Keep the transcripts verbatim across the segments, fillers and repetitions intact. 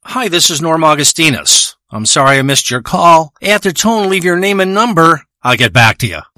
Hi, this is Norm Augustinus. I'm sorry I missed your call. At the tone, leave your name and number. I'll get back to you.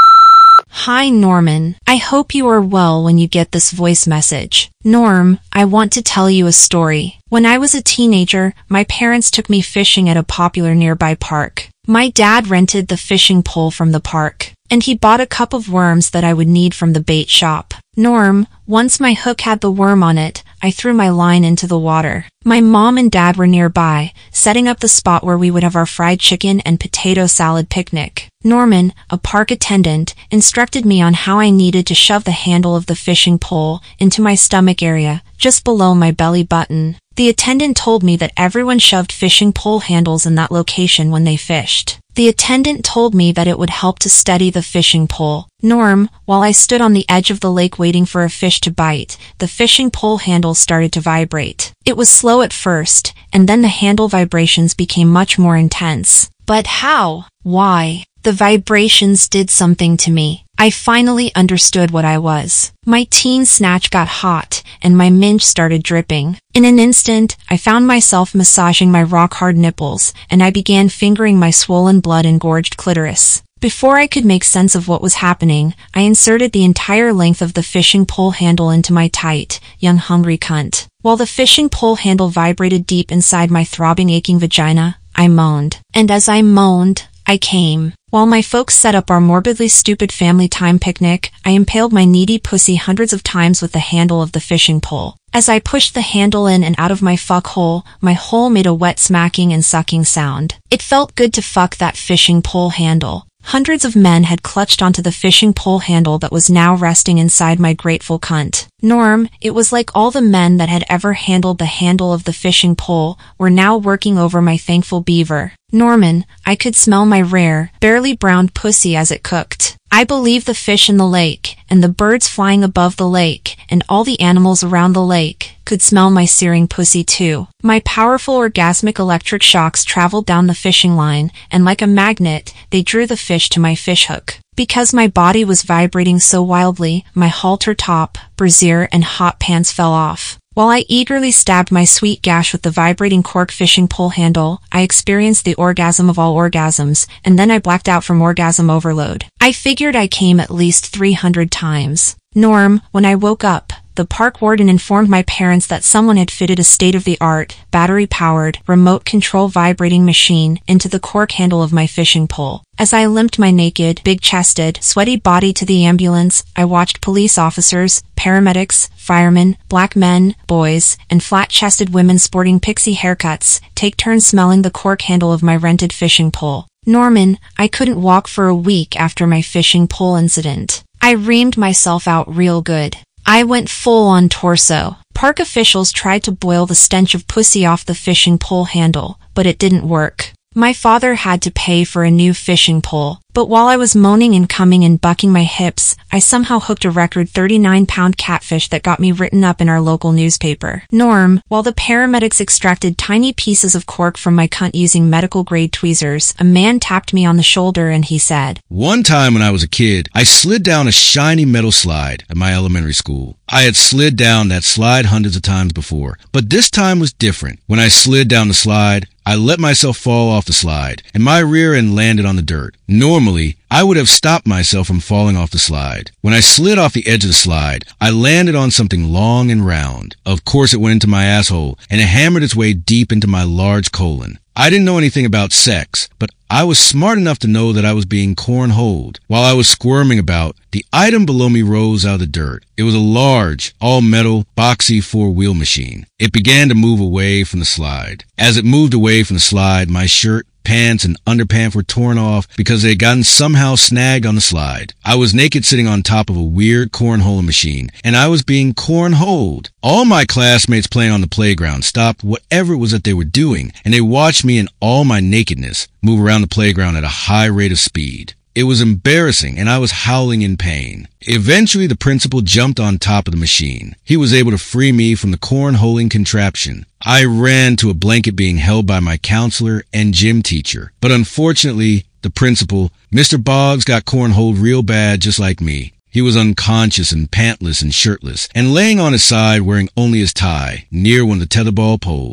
Hi, Norman. I hope you are well when you get this voice message. Norm, I want to tell you a story. When I was a teenager, my parents took me fishing at a popular nearby park. My dad rented the fishing pole from the park, and he bought a cup of worms that I would need from the bait shop. Norm, once my hook had the worm on it, I threw my line into the water. My mom and dad were nearby, setting up the spot where we would have our fried chicken and potato salad picnic. Norman, a park attendant, instructed me on how I needed to shove the handle of the fishing pole into my stomach area, just below my belly button. The attendant told me that everyone shoved fishing pole handles in that location when they fished. The attendant told me that it would help to steady the fishing pole. Norm, while I stood on the edge of the lake waiting for a fish to bite, the fishing pole handle started to vibrate. It was slow at first, and then the handle vibrations became much more intense. But how? Why? The vibrations did something to me. I finally understood what I was. My teen snatch got hot, and my minge started dripping. In an instant, I found myself massaging my rock-hard nipples, and I began fingering my swollen blood-engorged clitoris. Before I could make sense of what was happening, I inserted the entire length of the fishing pole handle into my tight, young hungry cunt. While the fishing pole handle vibrated deep inside my throbbing, aching vagina, I moaned. And as I moaned, I came. While my folks set up our morbidly stupid family time picnic, I impaled my needy pussy hundreds of times with the handle of the fishing pole. As I pushed the handle in and out of my fuck hole, my hole made a wet smacking and sucking sound. It felt good to fuck that fishing pole handle. Hundreds of men had clutched onto the fishing pole handle that was now resting inside my grateful cunt. Norm, it was like all the men that had ever handled the handle of the fishing pole were now working over my thankful beaver. Norman, I could smell my rare, barely browned pussy as it cooked. I believe the fish in the lake, and the birds flying above the lake, and all the animals around the lake could smell my searing pussy too. My powerful orgasmic electric shocks traveled down the fishing line, and like a magnet, they drew the fish to my fishhook. Because my body was vibrating so wildly, my halter top, brassiere, and hot pants fell off. While I eagerly stabbed my sweet gash with the vibrating cork fishing pole handle, I experienced the orgasm of all orgasms, and then I blacked out from orgasm overload. I figured I came at least three hundred times. Norm, when I woke up, the park warden informed my parents that someone had fitted a state-of-the-art, battery-powered, remote-control vibrating machine into the cork handle of my fishing pole. As I limped my naked, big-chested, sweaty body to the ambulance, I watched police officers, paramedics, firemen, black men, boys, and flat-chested women sporting pixie haircuts take turns smelling the cork handle of my rented fishing pole. Norman, I couldn't walk for a week after my fishing pole incident. I reamed myself out real good. I went full on torso. Park officials tried to boil the stench of pussy off the fishing pole handle, but it didn't work. My father had to pay for a new fishing pole. But while I was moaning and coming and bucking my hips, I somehow hooked a record thirty-nine pound catfish that got me written up in our local newspaper. Norm, while the paramedics extracted tiny pieces of cork from my cunt using medical-grade tweezers, a man tapped me on the shoulder and he said, "One time when I was a kid, I slid down a shiny metal slide at my elementary school. I had slid down that slide hundreds of times before, but this time was different. When I slid down the slide, I let myself fall off the slide, and my rear end landed on the dirt. Normally, I would have stopped myself from falling off the slide. When I slid off the edge of the slide, I landed on something long and round. Of course it went into my asshole, and it hammered its way deep into my large colon. I didn't know anything about sex, but I was smart enough to know that I was being cornholed. While I was squirming about, the item below me rose out of the dirt. It was a large, all-metal, boxy four-wheel machine. It began to move away from the slide. As it moved away from the slide, my shirt, pants, and underpants were torn off because they had gotten somehow snagged on the slide. I was naked sitting on top of a weird cornholing machine, and I was being cornholed. All my classmates playing on the playground stopped whatever it was that they were doing, and they watched me in all my nakedness move around the playground at a high rate of speed. It was embarrassing, and I was howling in pain. Eventually, the principal jumped on top of the machine. He was able to free me from the cornholing contraption. I ran to a blanket being held by my counselor and gym teacher. But unfortunately, the principal, Mister Boggs, got cornholed real bad just like me. He was unconscious and pantless and shirtless, and laying on his side wearing only his tie, near one of the tetherball poles.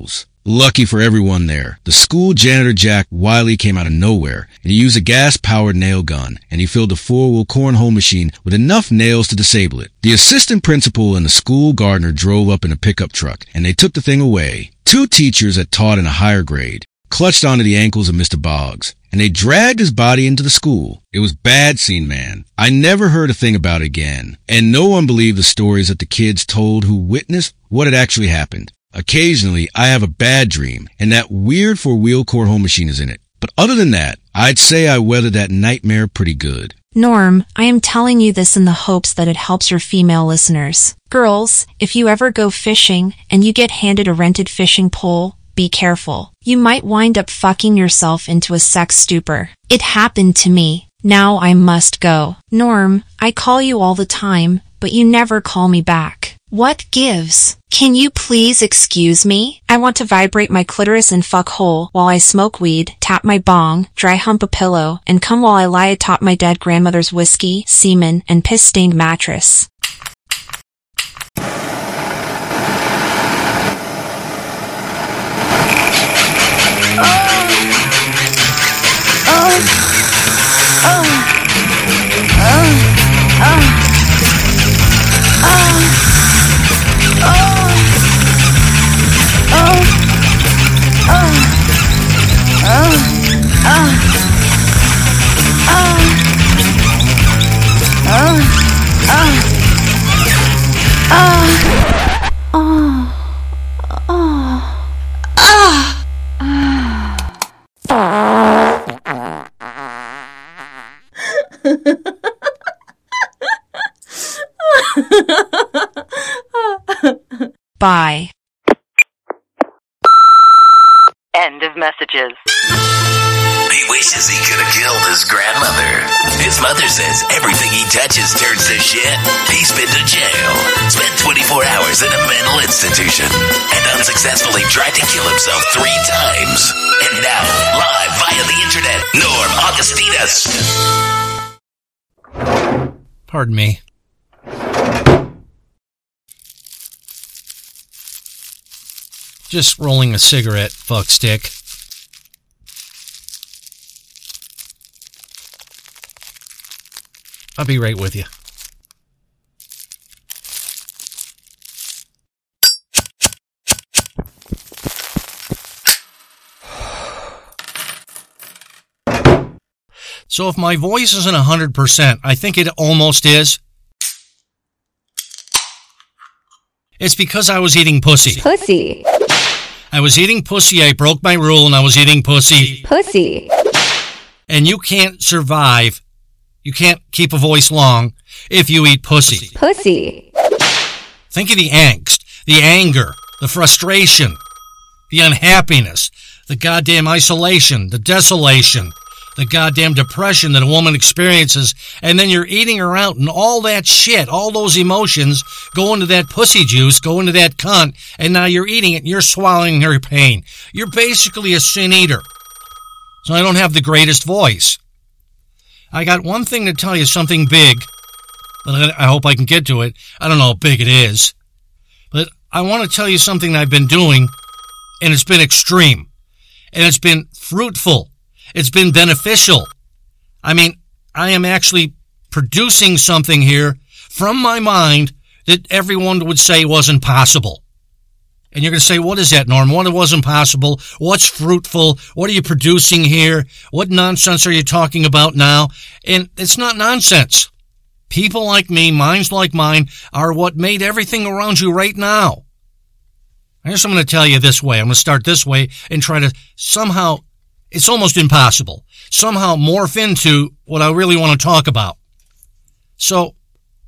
Lucky for everyone there, the school janitor Jack Wiley came out of nowhere, and he used a gas-powered nail gun, and he filled the four-wheel cornhole machine with enough nails to disable it. The assistant principal and the school gardener drove up in a pickup truck, and they took the thing away. Two teachers that taught in a higher grade clutched onto the ankles of Mister Boggs, and they dragged his body into the school. It was bad scene, man. I never heard a thing about it again, and no one believed the stories that the kids told who witnessed what had actually happened. Occasionally, I have a bad dream, and that weird four-wheel cornhole machine is in it. But other than that, I'd say I weathered that nightmare pretty good. Norm, I am telling you this in the hopes that it helps your female listeners. Girls, if you ever go fishing and you get handed a rented fishing pole, be careful. You might wind up fucking yourself into a sex stupor. It happened to me. Now I must go. Norm, I call you all the time, but you never call me back. What gives? Can you please excuse me? I want to vibrate my clitoris and fuck hole while I smoke weed, tap my bong, dry hump a pillow, and come while I lie atop my dead grandmother's whiskey, semen, and piss-stained mattress. Bye. End of messages. He wishes he could have killed his grandmother. His mother says everything he touches turns to shit. He's been to jail, spent twenty-four hours in a mental institution, and unsuccessfully tried to kill himself three times. And now, live via the internet, Norm Augustinus. Pardon me. Just rolling a cigarette, fuck stick. I'll be right with you. So if my voice isn't one hundred percent, I think it almost is. It's because I was eating pussy. Pussy. I was eating pussy, I broke my rule, and I was eating pussy. Pussy. And you can't survive, you can't keep a voice long if you eat pussy. Pussy. Think of the angst, the anger, the frustration, the unhappiness, the goddamn isolation, the desolation, the goddamn depression that a woman experiences, and then you're eating her out, and all that shit, all those emotions go into that pussy juice, go into that cunt, and now you're eating it and you're swallowing her pain. You're basically a sin eater. So I don't have the greatest voice. I got one thing to tell you, something big, but I hope I can get to it. I don't know how big it is, but I want to tell you something that I've been doing, and it's been extreme, and it's been fruitful. It's been beneficial. I mean, I am actually producing something here from my mind that everyone would say wasn't possible. And you're going to say, what is that, Norm? What wasn't possible? What's fruitful? What are you producing here? What nonsense are you talking about now? And it's not nonsense. People like me, minds like mine, are what made everything around you right now. I guess I'm going to tell you this way. I'm going to start this way and try to somehow, it's almost impossible, somehow morph into what I really want to talk about. So,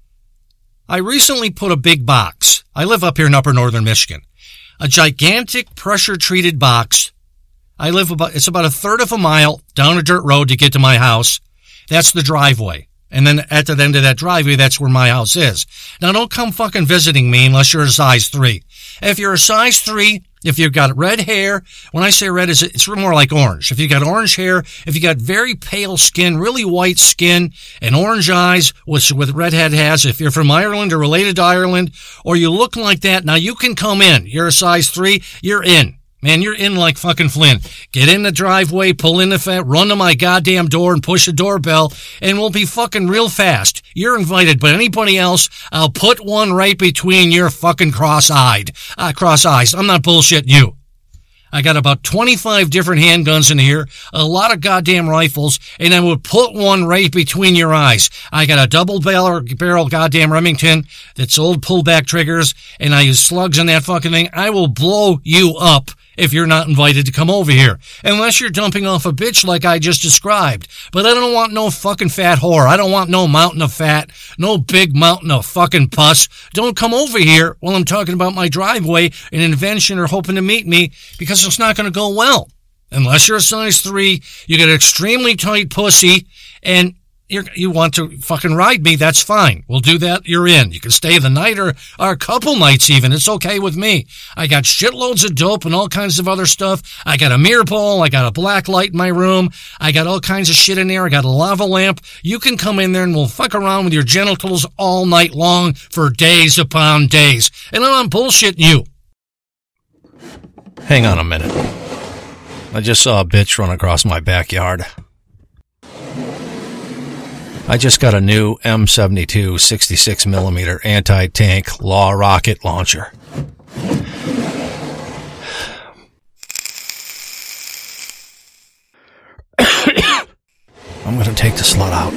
I recently put a big box. I live up here in upper northern Michigan. A gigantic pressure-treated box. I live about, it's about a third of a mile down a dirt road to get to my house. That's the driveway. And then at the end of that driveway, that's where my house is. Now, don't come fucking visiting me unless you're a size three. If you're a size three, if you've got red hair, when I say red, it's more like orange. If you've got orange hair, if you've got very pale skin, really white skin, and orange eyes, which with redhead has, if you're from Ireland or related to Ireland, or you look like that, now you can come in. You're a size three, you're in. Man, you're in like fucking Flynn. Get in the driveway, pull in the fat, run to my goddamn door and push the doorbell, and we'll be fucking real fast. You're invited, but anybody else, I'll put one right between your fucking cross-eyed, uh, cross eyes. I'm not bullshitting you. I got about twenty-five different handguns in here, a lot of goddamn rifles, and I would put one right between your eyes. I got a double barrel, barrel goddamn Remington that's old pullback triggers, and I use slugs on that fucking thing. I will blow you up if you're not invited to come over here. Unless you're dumping off a bitch like I just described. But I don't want no fucking fat whore. I don't want no mountain of fat. No big mountain of fucking pus. Don't come over here while I'm talking about my driveway, an invention, or hoping to meet me, because it's not going to go well. Unless you're a size three, you get an extremely tight pussy, and You're, you want to fucking ride me, that's fine. We'll do that, you're in. You can stay the night or, or a couple nights even. It's okay with me. I got shitloads of dope and all kinds of other stuff. I got a mirror ball. I got a black light in my room. I got all kinds of shit in there. I got a lava lamp. You can come in there and we'll fuck around with your genitals all night long for days upon days. And I'm not bullshitting you. Hang on a minute. I just saw a bitch run across my backyard. I just got a new M seventy-two sixty-six millimeter anti-tank Law rocket launcher. I'm going to take the slut out.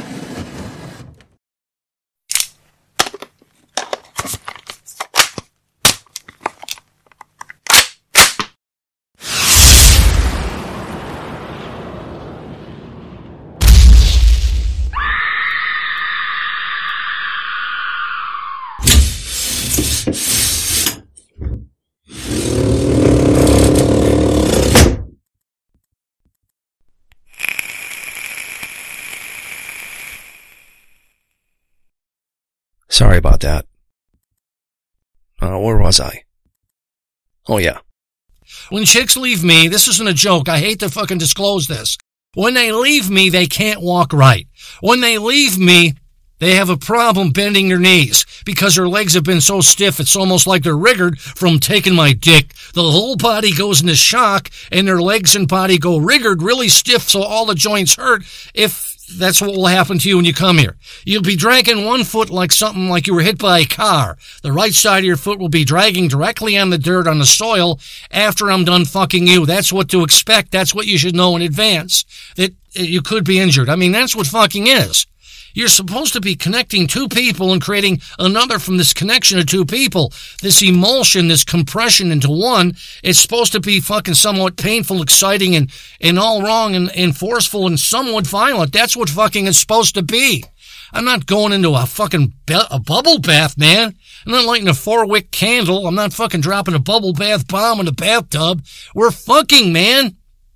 Sorry about that. Uh, where was I? Oh, yeah. When chicks leave me, this isn't a joke. I hate to fucking disclose this. When they leave me, they can't walk right. When they leave me, they have a problem bending their knees because their legs have been so stiff it's almost like they're riggered from taking my dick. The whole body goes into shock and their legs and body go riggered really stiff so all the joints hurt. If that's what will happen to you when you come here. You'll be dragging one foot like something like you were hit by a car. The right side of your foot will be dragging directly on the dirt, on the soil, after I'm done fucking you. That's what to expect. That's what you should know in advance, that you could be injured. I mean, that's what fucking is. You're supposed to be connecting two people and creating another from this connection of two people. This emulsion, this compression into one, it's supposed to be fucking somewhat painful, exciting, and, and all wrong, and, and forceful, and somewhat violent. That's what fucking is supposed to be. I'm not going into a fucking be- a bubble bath, man. I'm not lighting a four-wick candle. I'm not fucking dropping a bubble bath bomb in a bathtub. We're fucking, man.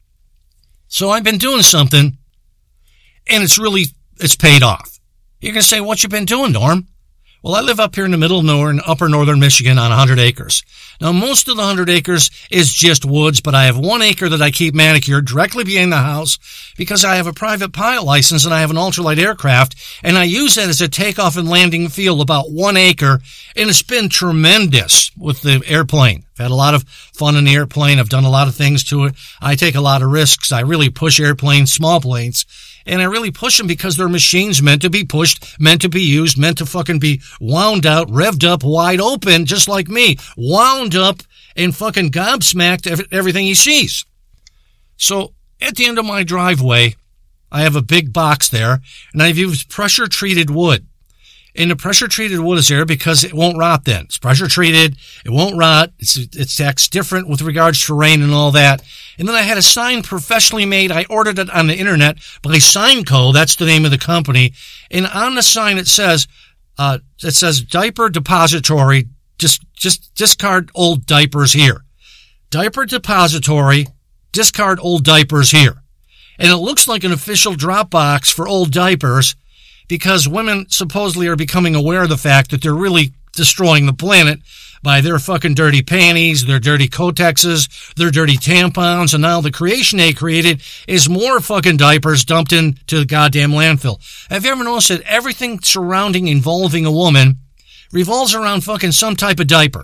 So I've been doing something, and it's really... it's paid off. You're going to say, what you been doing, Norm? Well, I live up here in the middle of nowhere in upper northern Michigan on one hundred acres. Now, most of the one hundred acres is just woods, but I have one acre that I keep manicured directly behind the house because I have a private pilot license and I have an ultralight aircraft, and I use that as a takeoff and landing field, about one acre, and it's been tremendous with the airplane. I've had a lot of fun in the airplane. I've done a lot of things to it. I take a lot of risks. I really push airplanes, small planes. And I really push them because they're machines meant to be pushed, meant to be used, meant to fucking be wound out, revved up, wide open, just like me. Wound up and fucking gobsmacked everything he sees. So at the end of my driveway, I have a big box there, and I've used pressure-treated wood. And the pressure-treated wood is there because it won't rot then. It's pressure-treated. It won't rot. It's, it's acts different with regards to rain and all that. And then I had a sign professionally made. I ordered it on the internet by Signco. That's the name of the company. And on the sign it says, uh, it says diaper depository. Just, just discard old diapers here. Diaper depository. Discard old diapers here. And it looks like an official drop box for old diapers, because women supposedly are becoming aware of the fact that they're really destroying the planet by their fucking dirty panties, their dirty Kotexes, their dirty tampons, and now the creation they created is more fucking diapers dumped into the goddamn landfill. Have you ever noticed that everything surrounding involving a woman revolves around fucking some type of diaper?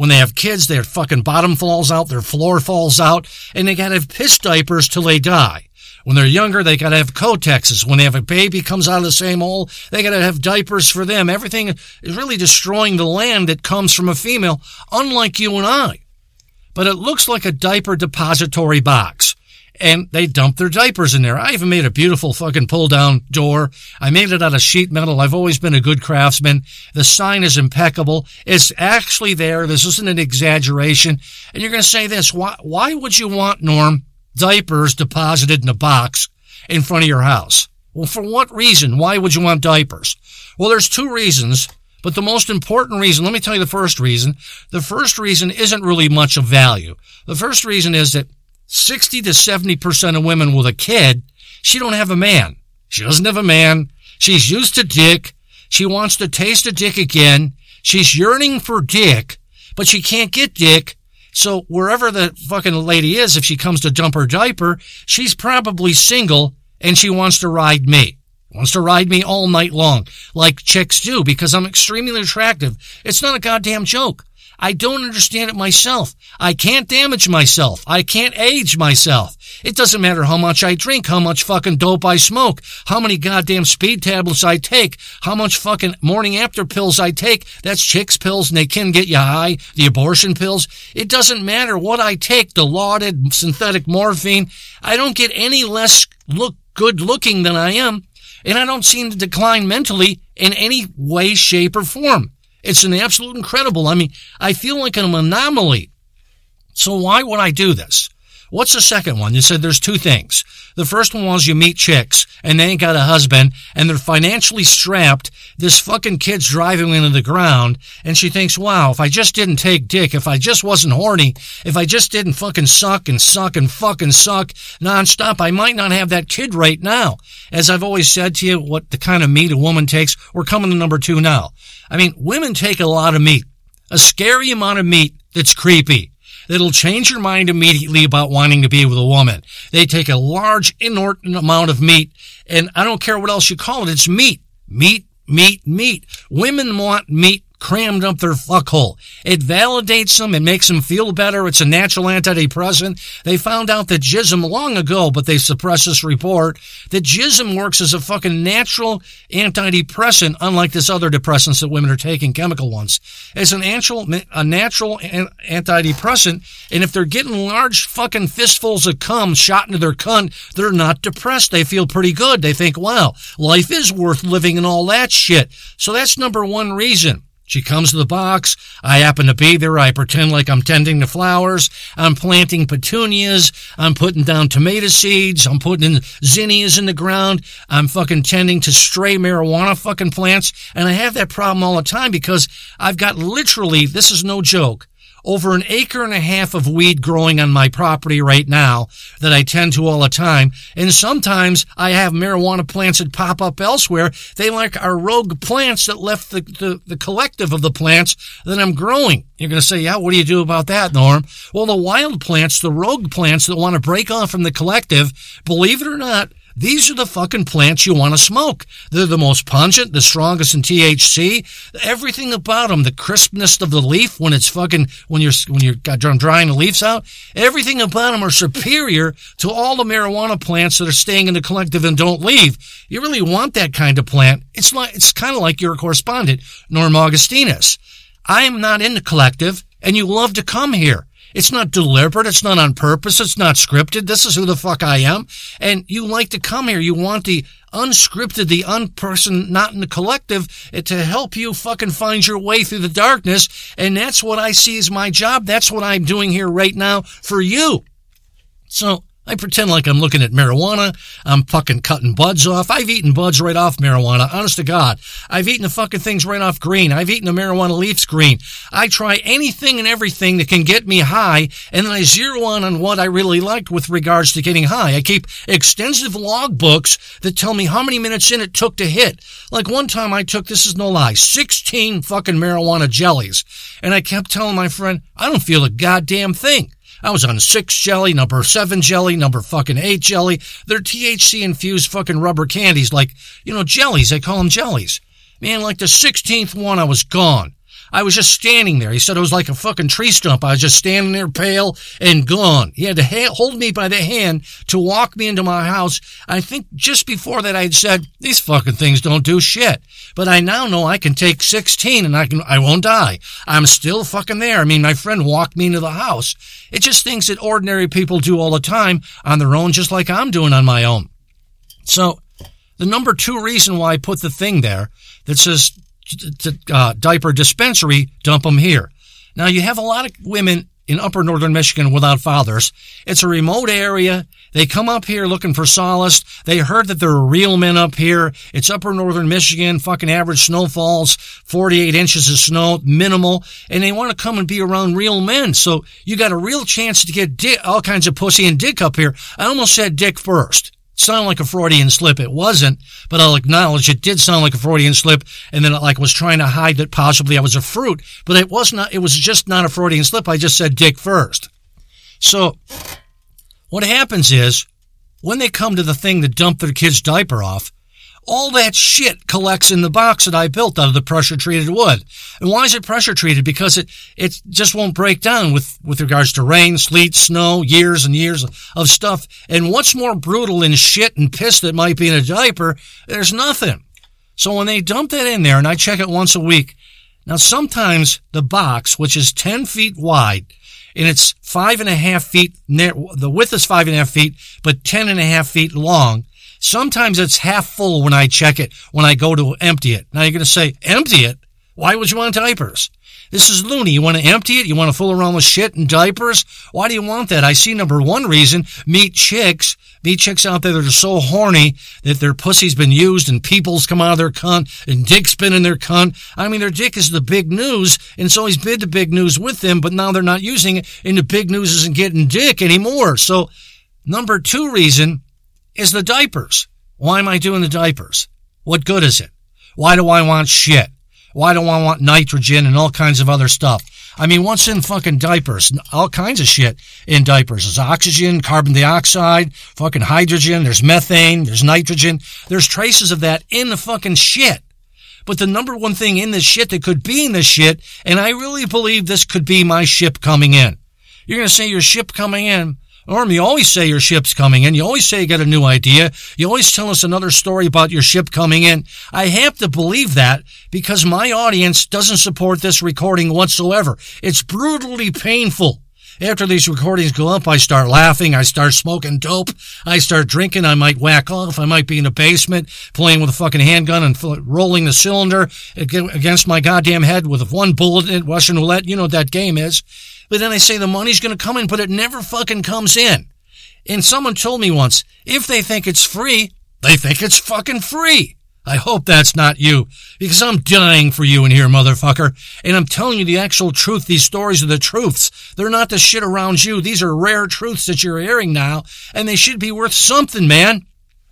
When they have kids, their fucking bottom falls out, their floor falls out, and they gotta have piss diapers till they die. When they're younger, they gotta have Kotexes. When they have a baby comes out of the same hole, they gotta have diapers for them. Everything is really destroying the land that comes from a female, unlike you and I. But it looks like a diaper depository box. And they dump their diapers in there. I even made a beautiful fucking pull-down door. I made it out of sheet metal. I've always been a good craftsman. The sign is impeccable. It's actually there. This isn't an exaggeration. And you're going to say this. Why, why would you want, Norm, diapers deposited in a box in front of your house? Well, for what reason? Why would you want diapers? Well, there's two reasons. But the most important reason, let me tell you the first reason. The first reason isn't really much of value. The first reason is that sixty to seventy percent of women with a kid, she don't have a man. She doesn't have a man. She's used to dick. She wants to taste a dick again. She's yearning for dick, but she can't get dick. So wherever the fucking lady is, if she comes to dump her diaper, she's probably single and she wants to ride me. Wants to ride me all night long, like chicks do, because I'm extremely attractive. It's not a goddamn joke. I don't understand it myself. I can't damage myself. I can't age myself. It doesn't matter how much I drink, how much fucking dope I smoke, how many goddamn speed tablets I take, how much fucking morning after pills I take. That's chicks pills and they can get you high. The abortion pills. It doesn't matter what I take, the lauded synthetic morphine. I don't get any less look good looking than I am. And I don't seem to decline mentally in any way, shape, or form. It's an absolute incredible. I mean, I feel like an anomaly. So why would I do this? What's the second one? You said there's two things. The first one was you meet chicks and they ain't got a husband and they're financially strapped. This fucking kid's driving into the ground and she thinks, wow, if I just didn't take dick, if I just wasn't horny, if I just didn't fucking suck and suck and fucking suck nonstop, I might not have that kid right now. As I've always said to you, what the kind of meat a woman takes, we're coming to number two now. I mean, women take a lot of meat, a scary amount of meat that's creepy. That'll change your mind immediately about wanting to be with a woman. They take a large, inordinate amount of meat, and I don't care what else you call it, it's meat. Meat, meat, meat. Women want meat crammed up their fuckhole. It validates them. It makes them feel better. It's a natural antidepressant. They found out that Jism long ago, but they suppressed this report, that Jism works as a fucking natural antidepressant, unlike this other depressants that women are taking, chemical ones. It's an natural, a natural antidepressant, and if they're getting large fucking fistfuls of cum shot into their cunt, they're not depressed. They feel pretty good. They think, wow, life is worth living and all that shit. So that's number one reason. She comes to the box. I happen to be there. I pretend like I'm tending the flowers. I'm planting petunias. I'm putting down tomato seeds. I'm putting in zinnias in the ground. I'm fucking tending to stray marijuana fucking plants. And I have that problem all the time because I've got literally, this is no joke, over an acre and a half of weed growing on my property right now that I tend to all the time. And sometimes I have marijuana plants that pop up elsewhere. They like our rogue plants that left the, the, the collective of the plants that I'm growing. You're going to say, yeah, what do you do about that, Norm? Well, the wild plants, the rogue plants that want to break off from the collective, believe it or not, these are the fucking plants you want to smoke. They're the most pungent, the strongest in T H C. Everything about them, the crispness of the leaf when it's fucking, when you're, when you're drying the leaves out, everything about them are superior to all the marijuana plants that are staying in the collective and don't leave. You really want that kind of plant. It's like, it's kind of like your correspondent, Norm Augustinus. I am not in the collective and you love to come here. It's not deliberate. It's not on purpose. It's not scripted. This is who the fuck I am. And you like to come here. You want the unscripted, the unperson, not in the collective, to help you fucking find your way through the darkness. And that's what I see as my job. That's what I'm doing here right now for you. So I pretend like I'm looking at marijuana. I'm fucking cutting buds off. I've eaten buds right off marijuana. Honest to God. I've eaten the fucking things right off green. I've eaten the marijuana leaves green. I try anything and everything that can get me high, and then I zero in on what I really liked with regards to getting high. I keep extensive log books that tell me how many minutes in it took to hit. Like one time I took, this is no lie, sixteen fucking marijuana jellies. And I kept telling my friend, I don't feel a goddamn thing. I was on six jelly, number seven jelly, number fucking eight jelly. They're T H C-infused fucking rubber candies, like, you know, jellies. They call them jellies. Man, like the sixteenth one, I was gone. I was just standing there. He said it was like a fucking tree stump. I was just standing there pale and gone. He had to ha- hold me by the hand to walk me into my house. I think just before that I had said, these fucking things don't do shit. But I now know I can take sixteen and I can, I won't die. I'm still fucking there. I mean, my friend walked me into the house. It's just things that ordinary people do all the time on their own, just like I'm doing on my own. So the number two reason why I put the thing there that says uh, diaper dispensary, dump them here. Now, you have a lot of women in upper northern Michigan without fathers. It's a remote area. They come up here looking for solace. They heard that there are real men up here. It's upper northern Michigan, fucking average snowfalls, forty-eight inches of snow, minimal, and they want to come and be around real men. So you got a real chance to get dick, all kinds of pussy and dick up here. I almost said dick first. Sound like a Freudian slip. It wasn't, but I'll acknowledge it did sound like a Freudian slip, and then it like was trying to hide that possibly I was a fruit, but it was not. It was just not a Freudian slip. I just said dick first. So what happens is when they come to the thing to dump their kid's diaper off, all that shit collects in the box that I built out of the pressure-treated wood. And why is it pressure-treated? Because it, it just won't break down with, with regards to rain, sleet, snow, years and years of stuff. And what's more brutal than shit and piss that might be in a diaper? There's nothing. So when they dump that in there, and I check it once a week, now sometimes the box, which is ten feet wide, and it's five and a half feet, the width is five and a half feet, but ten and a half feet long, sometimes it's half full when I check it, when I go to empty it. Now you're going to say, empty it? Why would you want diapers? This is loony. You want to empty it? You want to fool around with shit and diapers? Why do you want that? I see number one reason, meet chicks. Meet chicks out there that are so horny that their pussy's been used and people's come out of their cunt and dick's been in their cunt. I mean, their dick is the big news, and it's always been the big news with them, but now they're not using it, and the big news isn't getting dick anymore. So number two reason is the diapers. Why am I doing the diapers? What good is it? Why do I want shit? Why do I want nitrogen and all kinds of other stuff? I mean, what's in fucking diapers? All kinds of shit in diapers. There's oxygen, carbon dioxide, fucking hydrogen, there's methane, there's nitrogen. There's traces of that in the fucking shit. But the number one thing in this shit that could be in this shit, and I really believe this could be my ship coming in. You're going to say your ship coming in. Norm, you always say your ship's coming in. You always say you got a new idea. You always tell us another story about your ship coming in. I have to believe that because my audience doesn't support this recording whatsoever. It's brutally painful. After these recordings go up, I start laughing. I start smoking dope. I start drinking. I might whack off. I might be in the basement playing with a fucking handgun and rolling the cylinder against my goddamn head with one bullet in Russian roulette. You know what that game is. But then I say the money's going to come in, but it never fucking comes in. And someone told me once, if they think it's free, they think it's fucking free. I hope that's not you, because I'm dying for you in here, motherfucker. And I'm telling you the actual truth. These stories are the truths. They're not the shit around you. These are rare truths that you're hearing now, and they should be worth something, man.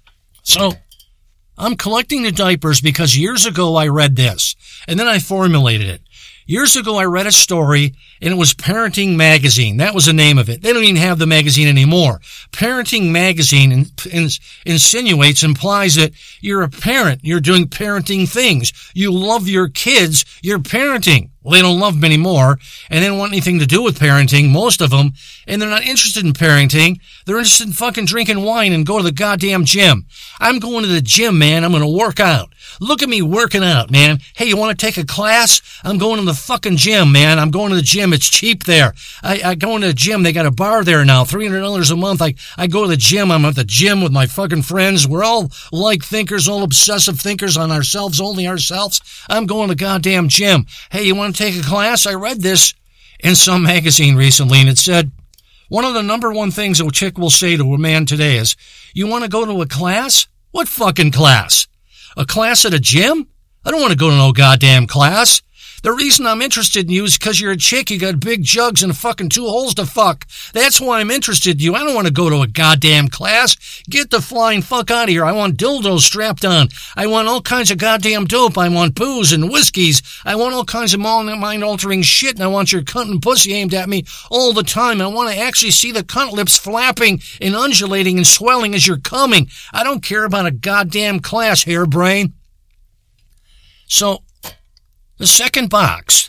So I'm collecting the diapers because years ago I read this, and then I formulated it. Years ago, I read a story, and it was Parenting Magazine. That was the name of it. They don't even have the magazine anymore. Parenting Magazine in, in, insinuates, implies that you're a parent. You're doing parenting things. You love your kids. You're parenting. Well, they don't love them anymore, and they don't want anything to do with parenting, most of them, and they're not interested in parenting. They're interested in fucking drinking wine and go to the goddamn gym. I'm going to the gym, man. I'm going to work out. Look at me working out, man. Hey, you want to take a class? I'm going to the fucking gym, man. I'm going to the gym. It's cheap there. I, I go into the gym. They got a bar there now, three hundred dollars a month. I, I go to the gym. I'm at the gym with my fucking friends. We're all like thinkers, all obsessive thinkers on ourselves, only ourselves. I'm going to the goddamn gym. Hey, you want to take a class? I read this in some magazine recently, and it said, one of the number one things a chick will say to a man today is, you want to go to a class? What fucking class? A class at a gym? I don't want to go to no goddamn class. The reason I'm interested in you is because you're a chick, you got big jugs and fucking two holes to fuck. That's why I'm interested in you. I don't want to go to a goddamn class. Get the flying fuck out of here. I want dildos strapped on. I want all kinds of goddamn dope. I want booze and whiskeys. I want all kinds of mind-altering shit, and I want your cunt and pussy aimed at me all the time. I want to actually see the cunt lips flapping and undulating and swelling as you're coming. I don't care about a goddamn class, hairbrain. So, the second box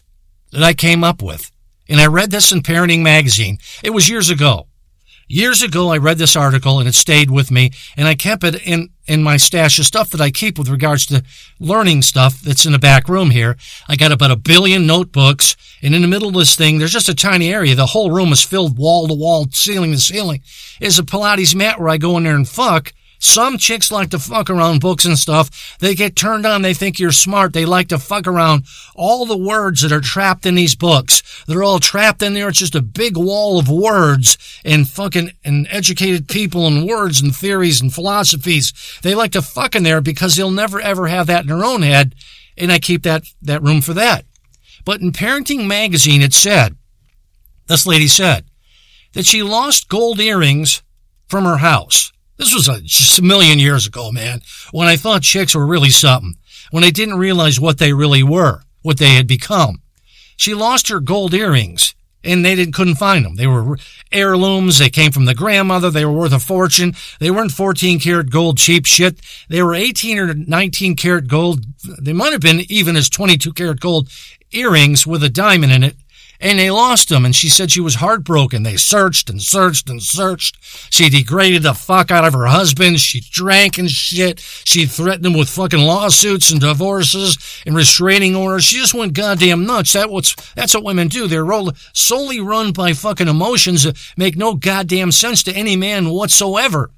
that I came up with. And I read this in Parenting Magazine. It was years ago. Years ago, I read this article, and it stayed with me, and I kept it in, in my stash of stuff that I keep with regards to learning stuff that's in the back room here. I got about a billion notebooks, and in the middle of this thing, there's just a tiny area. The whole room is filled wall to wall, ceiling to ceiling. Is a Pilates mat where I go in there and fuck. Some chicks like to fuck around books and stuff. They get turned on. They think you're smart. They like to fuck around all the words that are trapped in these books. They're all trapped in there. It's just a big wall of words and fucking and educated people and words and theories and philosophies. They like to fuck in there because they'll never ever have that in their own head. And I keep that, that room for that. But in Parenting Magazine, it said, this lady said, that she lost gold earrings from her house. This was a, just a million years ago, man, when I thought chicks were really something, when I didn't realize what they really were, what they had become. She lost her gold earrings, and they didn't couldn't find them. They were heirlooms. They came from the grandmother. They were worth a fortune. They weren't fourteen karat gold cheap shit. They were eighteen or nineteen karat gold. They might have been even as twenty-two karat gold earrings with a diamond in it. And they lost them, and she said she was heartbroken. They searched and searched and searched. She degraded the fuck out of her husband. She drank and shit. She threatened him with fucking lawsuits and divorces and restraining orders. She just went goddamn nuts. That what's, that's what women do. They're roll, solely run by fucking emotions that make no goddamn sense to any man whatsoever.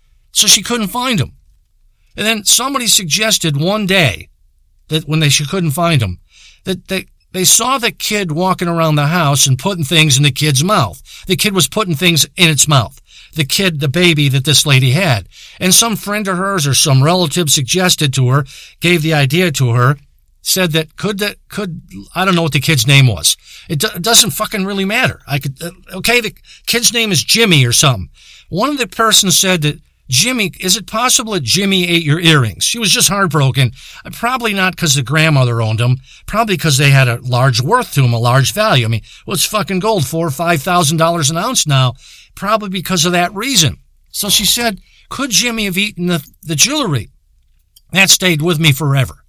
So she couldn't find him. And then somebody suggested one day that when they she couldn't find him, that they... They saw the kid walking around the house and putting things in the kid's mouth. The kid was putting things in its mouth. The kid, the baby that this lady had. And some friend of hers or some relative suggested to her, gave the idea to her, said that could that, could, I don't know what the kid's name was. It, do, it doesn't fucking really matter. I could, uh, okay, the kid's name is Jimmy or something. One of the persons said that, Jimmy, is it possible that Jimmy ate your earrings? She was just heartbroken. Probably not because the grandmother owned them. Probably because they had a large worth to them, a large value. I mean, what's fucking gold? Four or five thousand dollars an ounce now. Probably because of that reason. So she said, could Jimmy have eaten the, the jewelry? That stayed with me forever.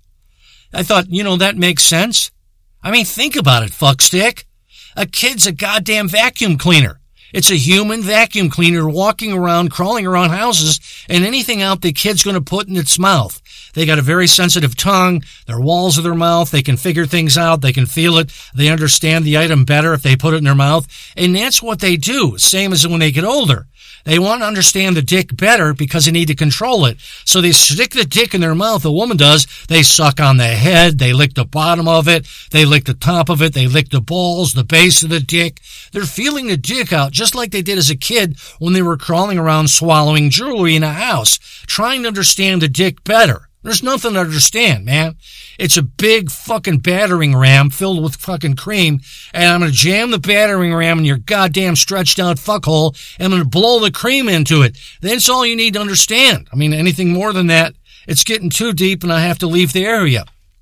I thought, you know, that makes sense. I mean, think about it, fuckstick. A kid's a goddamn vacuum cleaner. It's a human vacuum cleaner walking around, crawling around houses, and anything out the kid's going to put in its mouth. They got a very sensitive tongue. Their walls of their mouth, they can figure things out. They can feel it. They understand the item better if they put it in their mouth. And that's what they do, same as when they get older. They want to understand the dick better because they need to control it. So they stick the dick in their mouth, the woman does. They suck on the head. They lick the bottom of it. They lick the top of it. They lick the balls, the base of the dick. They're feeling the dick out just like they did as a kid when they were crawling around swallowing jewelry in a house, trying to understand the dick better. There's nothing to understand, man. It's a big fucking battering ram filled with fucking cream, and I'm going to jam the battering ram in your goddamn stretched out fuckhole, and I'm going to blow the cream into it. That's all you need to understand. I mean, anything more than that, it's getting too deep and I have to leave the area.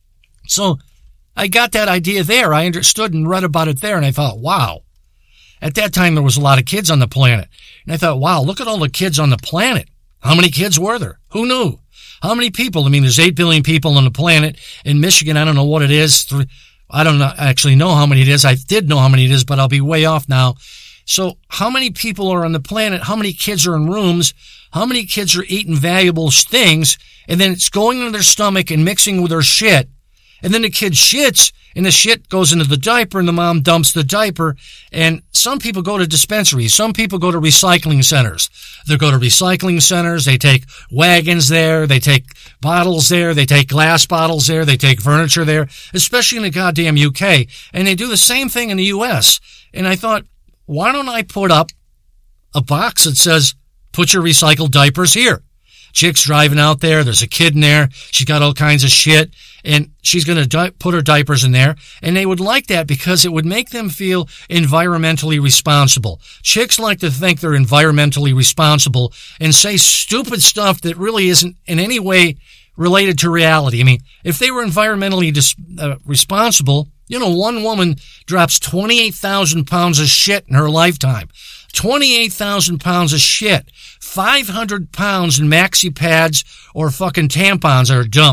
So I got that idea there. I understood and read about it there, and I thought, wow. At that time, there was a lot of kids on the planet. And I thought, wow, look at all the kids on the planet. How many kids were there? Who knew? How many people? I mean, there's eight billion people on the planet. In Michigan, I don't know what it is. Three, I don't know, actually know how many it is. I did know how many it is, but I'll be way off now. So how many people are on the planet? How many kids are in rooms? How many kids are eating valuable things? And then it's going into their stomach and mixing with their shit. And then the kid shits, and the shit goes into the diaper, and the mom dumps the diaper. And some people go to dispensaries. Some people go to recycling centers. They go to recycling centers. They take wagons there. They take bottles there. They take glass bottles there. They take furniture there, especially in the goddamn U K. And they do the same thing in the U S. And I thought, why don't I put up a box that says, put your recycled diapers here? Chick's driving out there. There's a kid in there. She's got all kinds of shit. And she's going to di- put her diapers in there. And they would like that because it would make them feel environmentally responsible. Chicks like to think they're environmentally responsible and say stupid stuff that really isn't in any way related to reality. I mean, if they were environmentally dis- uh, responsible, you know, one woman drops twenty-eight thousand pounds of shit in her lifetime. twenty-eight thousand pounds of shit. five hundred pounds in maxi pads or fucking tampons are dumped.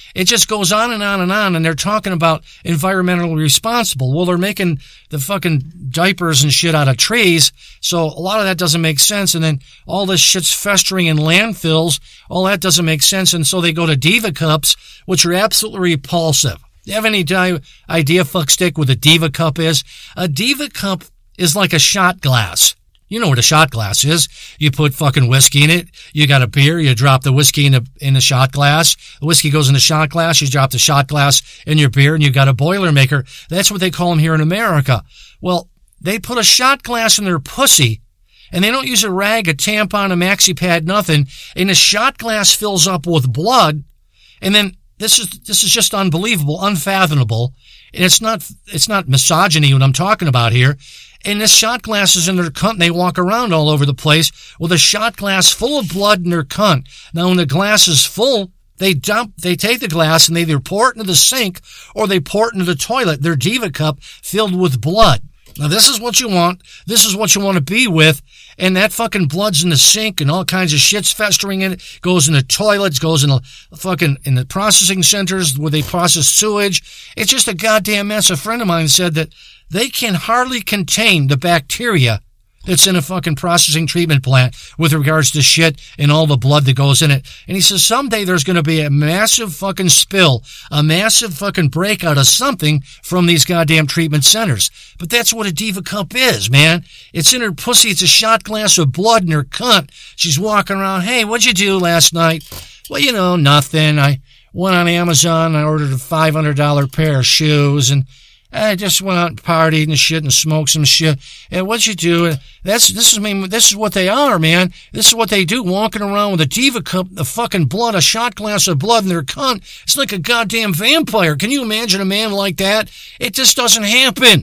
It just goes on and on and on, and they're talking about environmentally responsible. Well, they're making the fucking diapers and shit out of trees, so a lot of that doesn't make sense, and then all this shit's festering in landfills. All that doesn't make sense, and so they go to Diva Cups, which are absolutely repulsive. Do you have any idea, fuckstick, what a Diva Cup is? A Diva Cup is like a shot glass. You know what a shot glass is. You put fucking whiskey in it. You got a beer. You drop the whiskey in a, in a shot glass. The whiskey goes in the shot glass. You drop the shot glass in your beer, and you got a Boilermaker. That's what they call them here in America. Well, they put a shot glass in their pussy, and they don't use a rag, a tampon, a maxi pad, nothing. And the shot glass fills up with blood. And then this is this is just unbelievable, unfathomable. And it's not it's not misogyny what I'm talking about here. And this shot glass is in their cunt, and they walk around all over the place with a shot glass full of blood in their cunt. Now, when the glass is full, they dump, they take the glass and they either pour it into the sink or they pour it into the toilet, their Diva Cup filled with blood. Now, this is what you want. This is what you want to be with. And that fucking blood's in the sink and all kinds of shit's festering in it. Goes in the toilets, goes in the fucking, in the processing centers where they process sewage. It's just a goddamn mess. A friend of mine said that they can hardly contain the bacteria that's in a fucking processing treatment plant with regards to shit and all the blood that goes in it. And he says someday there's going to be a massive fucking spill, a massive fucking breakout of something from these goddamn treatment centers. But that's what a Diva Cup is, man. It's in her pussy. It's a shot glass of blood in her cunt. She's walking around, hey, what'd you do last night? Well, you know, nothing. I went on Amazon. I ordered a five hundred dollars pair of shoes, and I just went out and partied and shit and smoked some shit. And what you do? That's this is I mean this is what they are, man. This is what they do, walking around with a Diva Cup, the fucking blood, a shot glass of blood in their cunt. It's like a goddamn vampire. Can you imagine a man like that? It just doesn't happen.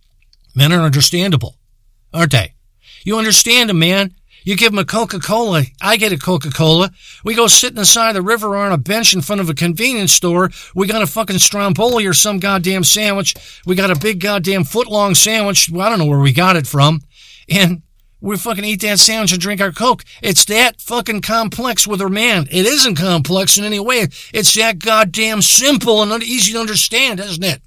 Men are understandable, aren't they? You understand them, man. You give them a Coca-Cola. I get a Coca-Cola. We go sit in the side of the river or on a bench in front of a convenience store. We got a fucking Stromboli or some goddamn sandwich. We got a big goddamn foot-long sandwich. Well, I don't know where we got it from. And we fucking eat that sandwich and drink our Coke. It's that fucking complex with her man. It isn't complex in any way. It's that goddamn simple and easy to understand, isn't it?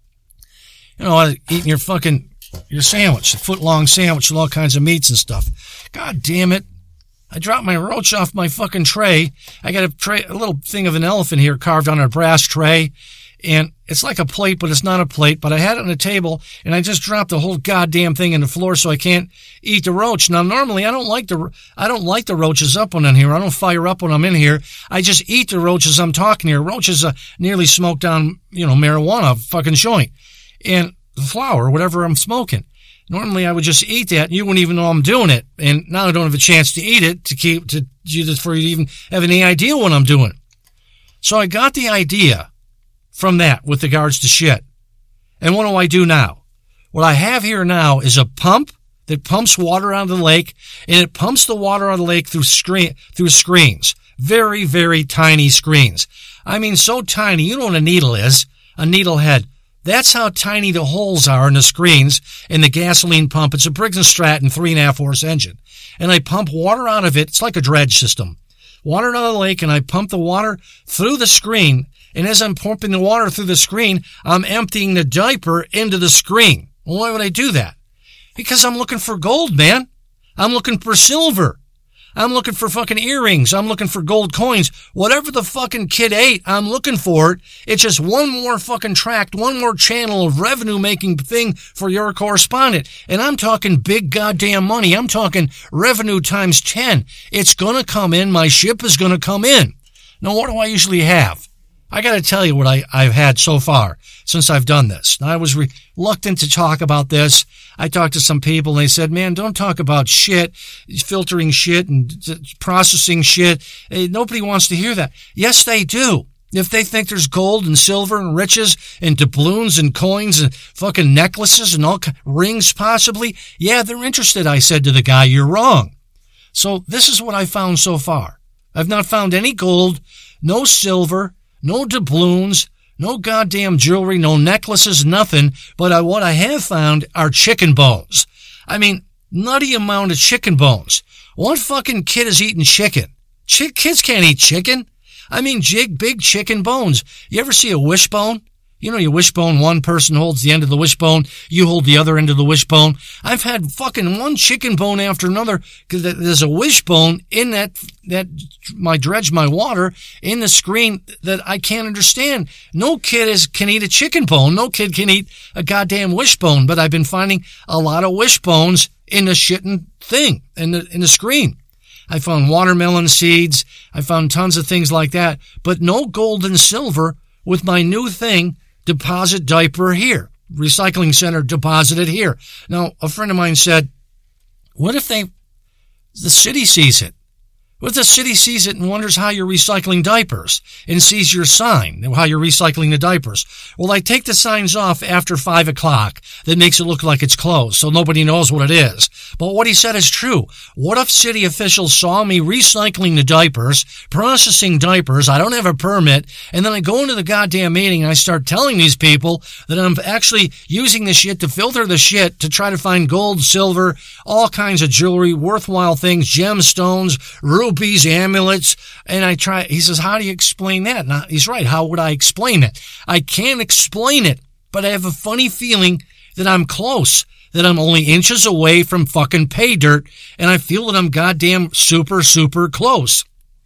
You know, eating your fucking... your sandwich, a foot-long sandwich with all kinds of meats and stuff. God damn it. I dropped my roach off my fucking tray. I got a tray, a little thing of an elephant here carved on a brass tray. And it's like a plate, but it's not a plate. But I had it on the table, and I just dropped the whole goddamn thing in the floor so I can't eat the roach. Now, normally, I don't like the, I don't like the roaches up when I'm here. I don't fire up when I'm in here. I just eat the roaches I'm talking here. Roach is a nearly smoked down, you know, marijuana fucking joint. And the flower, whatever I'm smoking. Normally, I would just eat that, and you wouldn't even know I'm doing it. And now I don't have a chance to eat it to keep to you for you to even have any idea what I'm doing. So I got the idea from that with regards to shit. And what do I do now? What I have here now is a pump that pumps water out of the lake, and it pumps the water out of the lake through screen through screens. Very, very tiny screens. I mean, so tiny. You know what a needle is? A needle head. That's how tiny the holes are in the screens in the gasoline pump. It's a Briggs and Stratton three and a half horse engine. And I pump water out of it. It's like a dredge system. Water out of the lake, and I pump the water through the screen. And as I'm pumping the water through the screen, I'm emptying the diaper into the screen. Well, why would I do that? Because I'm looking for gold, man. I'm looking for silver. I'm looking for fucking earrings. I'm looking for gold coins. Whatever the fucking kid ate, I'm looking for it. It's just one more fucking tract, one more channel of revenue-making thing for your correspondent. And I'm talking big goddamn money. I'm talking revenue times ten. It's gonna come in. My ship is gonna come in. Now, what do I usually have? I gotta tell you what I, I've had so far since I've done this. Now, I was reluctant to talk about this. I talked to some people, and they said, man, don't talk about shit, filtering shit and processing shit. Nobody wants to hear that. Yes, they do. If they think there's gold and silver and riches and doubloons and coins and fucking necklaces and all rings possibly, yeah, they're interested, I said to the guy. You're wrong. So this is what I found so far. I've not found any gold, no silver, no doubloons, no goddamn jewelry, no necklaces, nothing. But I, what I have found are chicken bones. I mean, nutty amount of chicken bones. What fucking kid is eating chicken? Ch- kids can't eat chicken. I mean, jig, big chicken bones. You ever see a wishbone? You know, your wishbone, one person holds the end of the wishbone, you hold the other end of the wishbone. I've had fucking one chicken bone after another, because there's a wishbone in that, that, my dredge, my water, in the screen that I can't understand. No kid is, can eat a chicken bone. No kid can eat a goddamn wishbone, but I've been finding a lot of wishbones in the shitting thing, in the, in the screen. I found watermelon seeds. I found tons of things like that, but no gold and silver with my new thing. Deposit diaper here. Recycling center deposited here. Now, a friend of mine said, what if they, the city sees it? What if the city sees it and wonders how you're recycling diapers and sees your sign, how you're recycling the diapers? Well, I take the signs off after five o'clock. That makes it look like it's closed, so nobody knows what it is. But what he said is true. What if city officials saw me recycling the diapers, processing diapers, I don't have a permit, and then I go into the goddamn meeting and I start telling these people that I'm actually using the shit to filter the shit to try to find gold, silver, all kinds of jewelry, worthwhile things, gemstones, rubies, rubies, amulets, and I try, he says, how do you explain that? And I, he's right, how would I explain it? I can't explain it, but I have a funny feeling that I'm close, that I'm only inches away from fucking pay dirt, and I feel that I'm goddamn super, super close.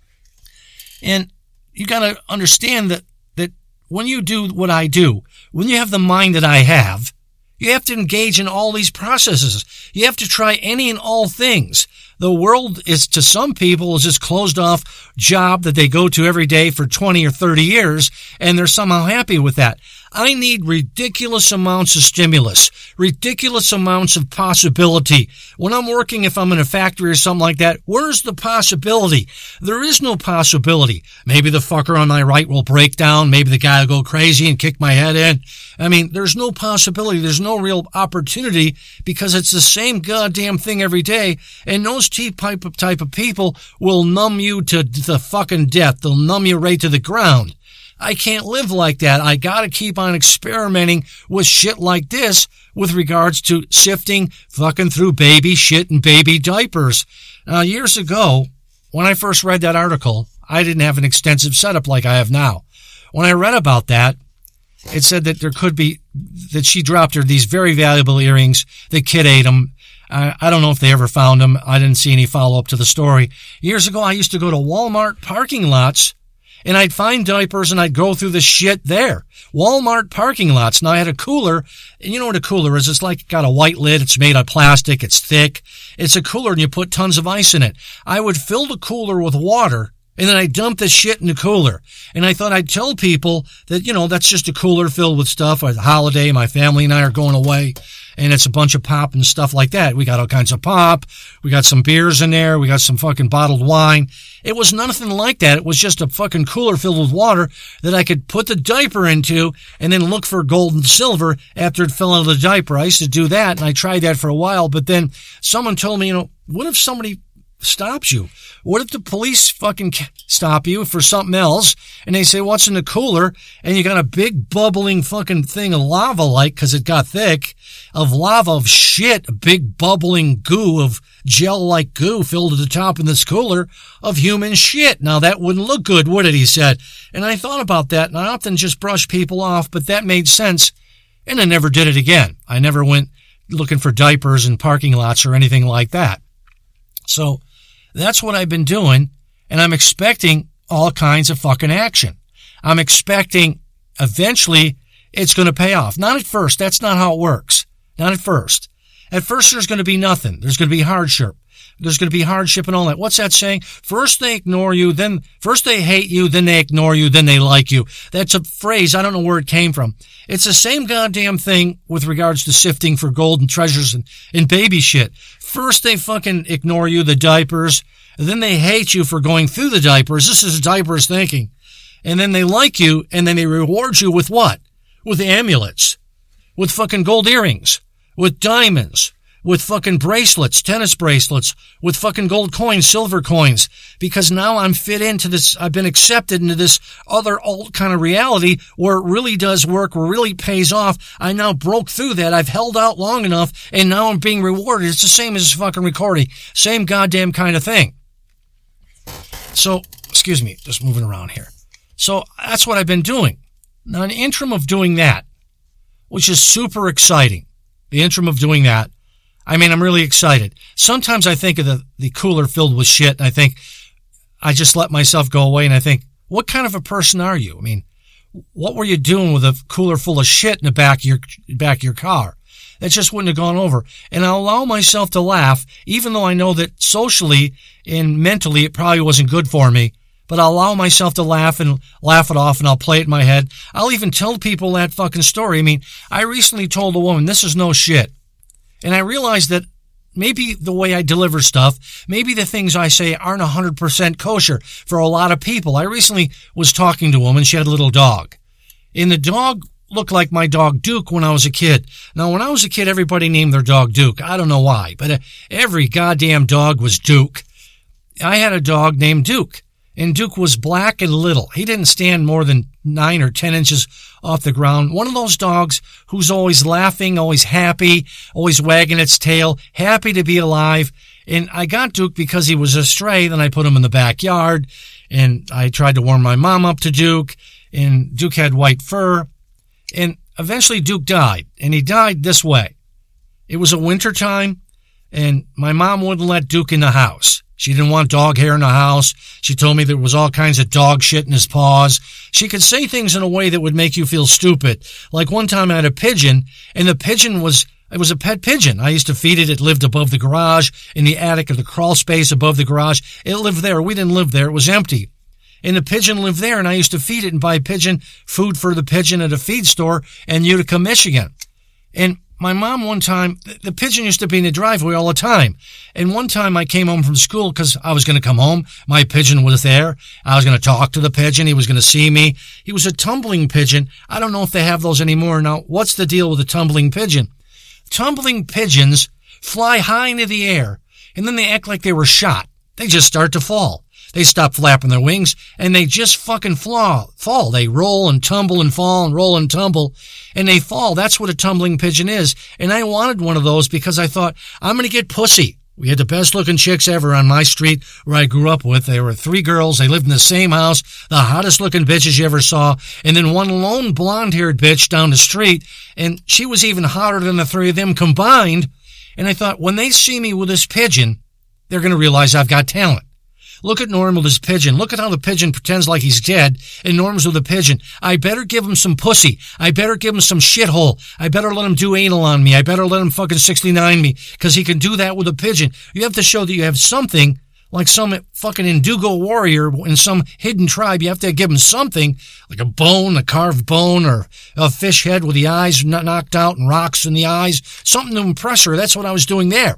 And you gotta understand that, that when you do what I do, when you have the mind that I have, you have to engage in all these processes. You have to try any and all things. The world is, to some people, is this closed off job that they go to every day for twenty or thirty years, and they're somehow happy with that. I need ridiculous amounts of stimulus, ridiculous amounts of possibility. When I'm working, if I'm in a factory or something like that, where's the possibility? There is no possibility. Maybe the fucker on my right will break down. Maybe the guy will go crazy and kick my head in. I mean, there's no possibility. There's no real opportunity because it's the same goddamn thing every day. And those T-type of, type of people will numb you to the fucking death. They'll numb you right to the ground. I can't live like that. I gotta keep on experimenting with shit like this with regards to sifting fucking through baby shit and baby diapers. Now, years ago, when I first read that article, I didn't have an extensive setup like I have now. When I read about that, it said that there could be, that she dropped her these very valuable earrings. The kid ate them. I, I don't know if they ever found them. I didn't see any follow-up to the story. Years ago, I used to go to Walmart parking lots, and I'd find diapers and I'd go through the shit there. Walmart parking lots. Now I had a cooler, and you know what a cooler is? It's like got a white lid. It's made of plastic. It's thick. It's a cooler and you put tons of ice in it. I would fill the cooler with water and then I'd dump the shit in the cooler. And I thought I'd tell people that, you know, that's just a cooler filled with stuff. Or the holiday, my family and I are going away. And it's a bunch of pop and stuff like that. We got all kinds of pop. We got some beers in there. We got some fucking bottled wine. It was nothing like that. It was just a fucking cooler filled with water that I could put the diaper into and then look for gold and silver after it fell out of the diaper. I used to do that, and I tried that for a while. But then someone told me, you know, what if somebody stops you? What if the police fucking stop you for something else and they say, what's in the cooler? And you got a big bubbling fucking thing of lava, like, cause it got thick, of lava, of shit, a big bubbling goo of gel-like goo filled to the top in this cooler of human shit. Now that wouldn't look good, would it? He said. And I thought about that, and I often just brush people off, but that made sense. And I never did it again. I never went looking for diapers in parking lots or anything like that. So that's what I've been doing, and I'm expecting all kinds of fucking action. I'm expecting eventually it's going to pay off. Not at first. That's not how it works. Not at first. At first there's going to be nothing. There's going to be hardship. There's going to be hardship and all that. What's that saying? First they ignore you, then, first they hate you, then they ignore you, then they like you. That's a phrase. I don't know where it came from. It's the same goddamn thing with regards to sifting for gold and treasures and, and baby shit. First they fucking ignore you, the diapers, and then they hate you for going through the diapers. This is diapers thinking. And then they like you, and then they reward you with what? With amulets. With fucking gold earrings. With diamonds. With fucking bracelets, tennis bracelets, with fucking gold coins, silver coins, because now I'm fit into this, I've been accepted into this other alt kind of reality where it really does work, where it really pays off. I now broke through that. I've held out long enough, and now I'm being rewarded. It's the same as fucking recording. Same goddamn kind of thing. So, excuse me, just moving around here. So that's what I've been doing. Now, in the interim of doing that, which is super exciting, the interim of doing that, I mean, I'm really excited. Sometimes I think of the, the cooler filled with shit, and I think, I just let myself go away, and I think, what kind of a person are you? I mean, what were you doing with a cooler full of shit in the back of your, back of your car? That just wouldn't have gone over. And I'll allow myself to laugh, even though I know that socially and mentally it probably wasn't good for me. But I'll allow myself to laugh and laugh it off, and I'll play it in my head. I'll even tell people that fucking story. I mean, I recently told a woman, this is no shit. And I realized that maybe the way I deliver stuff, maybe the things I say aren't one hundred percent kosher for a lot of people. I recently was talking to a woman. She had a little dog. And the dog looked like my dog Duke when I was a kid. Now, when I was a kid, everybody named their dog Duke. I don't know why, but every goddamn dog was Duke. I had a dog named Duke. And Duke was black and little. He didn't stand more than nine or ten inches off the ground. One of those dogs who's always laughing, always happy, always wagging its tail, happy to be alive. And I got Duke because he was a stray. Then I put him in the backyard, and I tried to warm my mom up to Duke. And Duke had white fur. And eventually Duke died. And he died this way. It was a winter time, and my mom wouldn't let Duke in the house. She didn't want dog hair in the house. She told me there was all kinds of dog shit in his paws. She could say things in a way that would make you feel stupid. Like one time I had a pigeon, and the pigeon was, it was a pet pigeon. I used to feed it. It lived above the garage, in the attic of the crawl space above the garage. It lived there. We didn't live there. It was empty. And the pigeon lived there, and I used to feed it and buy pigeon food for the pigeon at a feed store in Utica, Michigan. And my mom one time, the pigeon used to be in the driveway all the time. And one time I came home from school because I was going to come home. My pigeon was there. I was going to talk to the pigeon. He was going to see me. He was a tumbling pigeon. I don't know if they have those anymore. Now, what's the deal with a tumbling pigeon? Tumbling pigeons fly high into the air, and then they act like they were shot. They just start to fall. They stop flapping their wings, and they just fucking fall. fall. They roll and tumble and fall and roll and tumble, and they fall. That's what a tumbling pigeon is. And I wanted one of those because I thought, I'm going to get pussy. We had the best-looking chicks ever on my street where I grew up with. There were three girls. They lived in the same house, the hottest-looking bitches you ever saw, and then one lone blonde-haired bitch down the street, and she was even hotter than the three of them combined. And I thought, when they see me with this pigeon, they're going to realize I've got talent. Look at Norm with his pigeon. Look at how the pigeon pretends like he's dead, and Norm's with a pigeon. I better give him some pussy. I better give him some shithole. I better let him do anal on me. I better let him fucking sixty-nine me, because he can do that with a pigeon. You have to show that you have something, like some fucking Indigo warrior in some hidden tribe. You have to give him something, like a bone, a carved bone, or a fish head with the eyes knocked out and rocks in the eyes. Something to impress her. That's what I was doing there.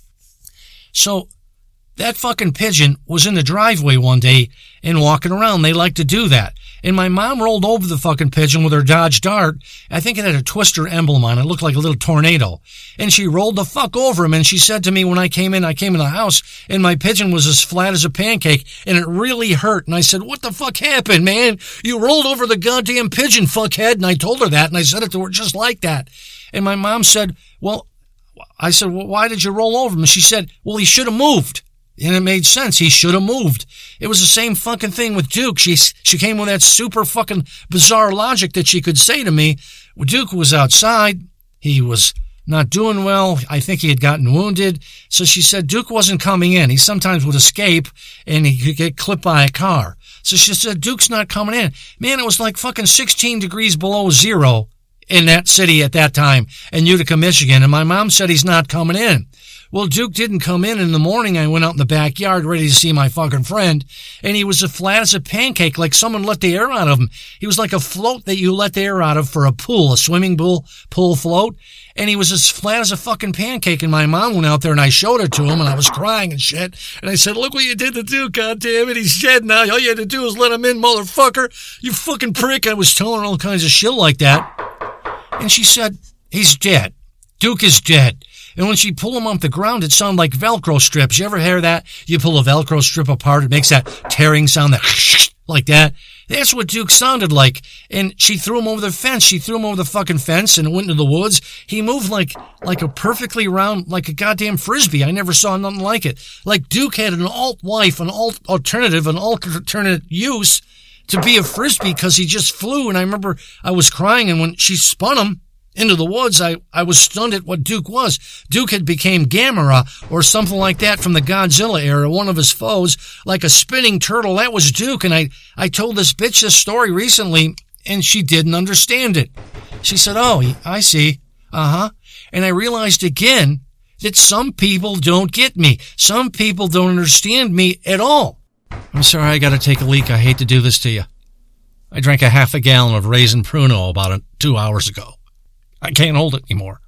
So that fucking pigeon was in the driveway one day and walking around. They like to do that. And my mom rolled over the fucking pigeon with her Dodge Dart. I think it had a Twister emblem on it. It looked like a little tornado. And she rolled the fuck over him. And she said to me when I came in, I came in the house, and my pigeon was as flat as a pancake, and it really hurt. And I said, what the fuck happened, man? You rolled over the goddamn pigeon, fuckhead. And I told her that, and I said it to her just like that. And my mom said, well, I said, well, why did you roll over him? And she said, well, he should have moved. And it made sense. He should have moved. It was the same fucking thing with Duke. She she came with that super fucking bizarre logic that she could say to me. Duke was outside. He was not doing well. I think he had gotten wounded. So she said Duke wasn't coming in. He sometimes would escape, and he could get clipped by a car. So she said, Duke's not coming in. Man, it was like fucking sixteen degrees below zero in that city at that time in Utica, Michigan. And my mom said he's not coming in. Well, Duke didn't come in. In the morning, I went out in the backyard ready to see my fucking friend, and he was as flat as a pancake, like someone let the air out of him. He was like a float that you let the air out of for a pool, a swimming pool, pool float, and he was as flat as a fucking pancake. And my mom went out there, and I showed it to him, and I was crying and shit. And I said, look what you did to Duke, goddammit. He's dead now. All you had to do was let him in, motherfucker. You fucking prick. I was telling her all kinds of shit like that. And she said, he's dead. Duke is dead. And when she pulled him off the ground, it sounded like Velcro strips. You ever hear that? You pull a Velcro strip apart, it makes that tearing sound, that like that. That's what Duke sounded like. And she threw him over the fence. She threw him over the fucking fence and went into the woods. He moved like like a perfectly round, like a goddamn Frisbee. I never saw nothing like it. Like Duke had an alt wife, an alt alternative, an alternate use to be a Frisbee because he just flew. And I remember I was crying, and when she spun him into the woods, I, I was stunned at what Duke was. Duke had became Gamera or something like that from the Godzilla era, one of his foes, like a spinning turtle. That was Duke, and I, I told this bitch this story recently, and she didn't understand it. She said, oh, I see. Uh-huh. And I realized again that some people don't get me. Some people don't understand me at all. I'm sorry, I gotta take a leak. I hate to do this to you. I drank a half a gallon of Raisin Pruno about two hours ago. I can't hold it anymore.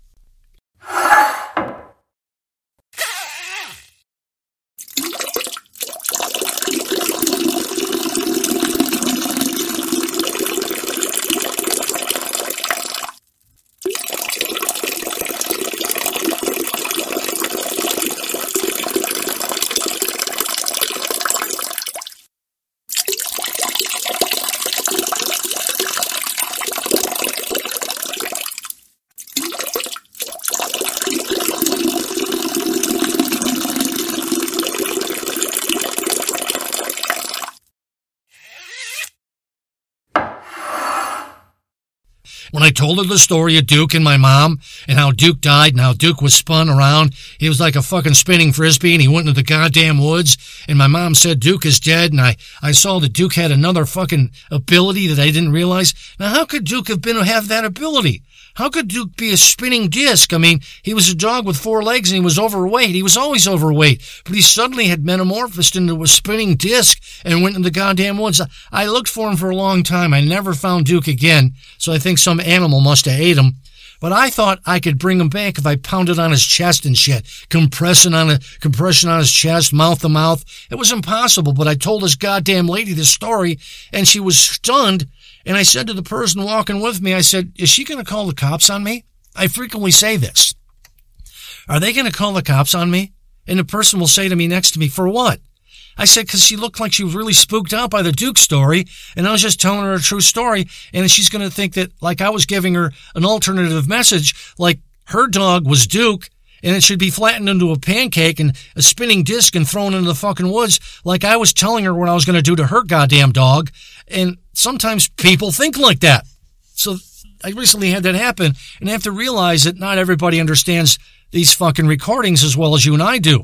When I told her the story of Duke and my mom and how Duke died and how Duke was spun around, he was like a fucking spinning Frisbee and he went into the goddamn woods, and my mom said Duke is dead, and I, I saw that Duke had another fucking ability that I didn't realize. Now, how could Duke have been have that ability? How could Duke be a spinning disc? I mean, he was a dog with four legs and he was overweight. He was always overweight, but he suddenly had metamorphosed into a spinning disc and went in the goddamn woods. I looked for him for a long time. I never found Duke again, so I think some animal must have ate him. But I thought I could bring him back if I pounded on his chest and shit, compressing on a compression on his chest, mouth to mouth. It was impossible, but I told this goddamn lady this story, and she was stunned. And I said to the person walking with me, I said, is she going to call the cops on me? I frequently say this. Are they going to call the cops on me? And the person will say to me next to me, for what? I said, because she looked like she was really spooked out by the Duke story, and I was just telling her a true story, and she's going to think that, like, I was giving her an alternative message, like her dog was Duke, and it should be flattened into a pancake and a spinning disc and thrown into the fucking woods, like I was telling her what I was going to do to her goddamn dog. And sometimes people think like that. So I recently had that happen, and I have to realize that not everybody understands these fucking recordings as well as you and I do.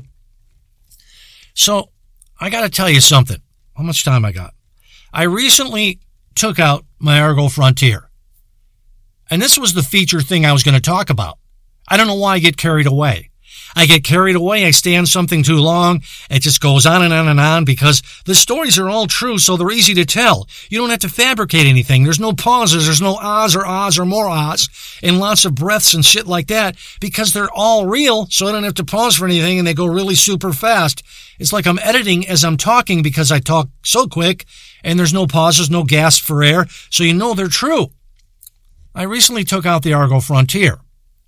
So I got to tell you something. How much time I got? I recently took out my Argo Frontier, and this was the feature thing I was going to talk about. I don't know why I get carried away. I get carried away. I stay on something too long. It just goes on and on and on because the stories are all true, so they're easy to tell. You don't have to fabricate anything. There's no pauses. There's no ahs or ahs or more ahs and lots of breaths and shit like that because they're all real, so I don't have to pause for anything, and they go really super fast. It's like I'm editing as I'm talking because I talk so quick, and there's no pauses, no gasp for air, so you know they're true. I recently took out the Argo Frontier.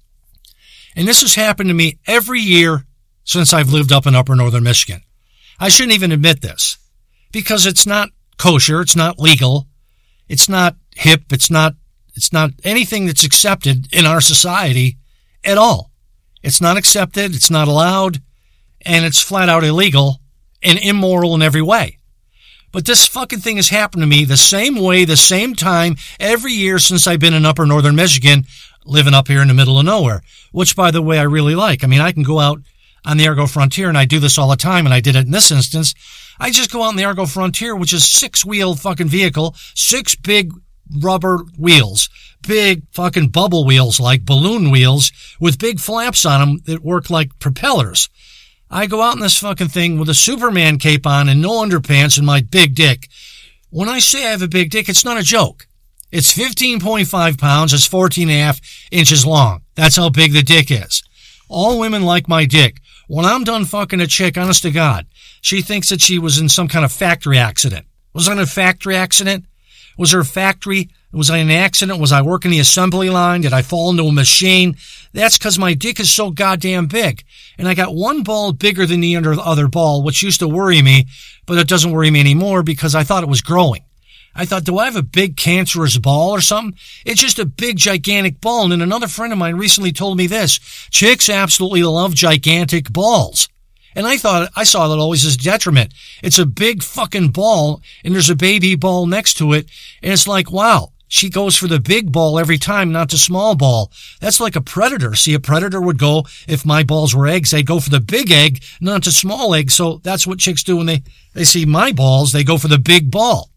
And this has happened to me every year since I've lived up in Upper Northern Michigan. I shouldn't even admit this because it's not kosher, it's not legal, it's not hip, it's not it's not anything that's accepted in our society at all. It's not accepted, it's not allowed, and it's flat out illegal and immoral in every way. But this fucking thing has happened to me the same way, the same time, every year since I've been in Upper Northern Michigan, living up here in the middle of nowhere, which, by the way, I really like. I mean, I can go out on the Argo Frontier, and I do this all the time, and I did it in this instance. I just go out on the Argo Frontier, which is six-wheel fucking vehicle, six big rubber wheels, big fucking bubble wheels like balloon wheels with big flaps on them that work like propellers. I go out in this fucking thing with a Superman cape on and no underpants and my big dick. When I say I have a big dick, it's not a joke. It's fifteen point five pounds. It's fourteen and a half inches long. That's how big the dick is. All women like my dick. When I'm done fucking a chick, honest to God, she thinks that she was in some kind of factory accident. Was I in a factory accident? Was there a factory? Was I in an accident? Was I working the assembly line? Did I fall into a machine? That's because my dick is so goddamn big. And I got one ball bigger than the other ball, which used to worry me, but it doesn't worry me anymore because I thought it was growing. I thought, do I have a big cancerous ball or something? It's just a big, gigantic ball. And then another friend of mine recently told me this. Chicks absolutely love gigantic balls. And I thought, I saw that always as a detriment. It's a big fucking ball, and there's a baby ball next to it. And it's like, wow, she goes for the big ball every time, not the small ball. That's like a predator. See, a predator would go, if my balls were eggs, they'd go for the big egg, not the small egg. So that's what chicks do when they, they see my balls. They go for the big ball.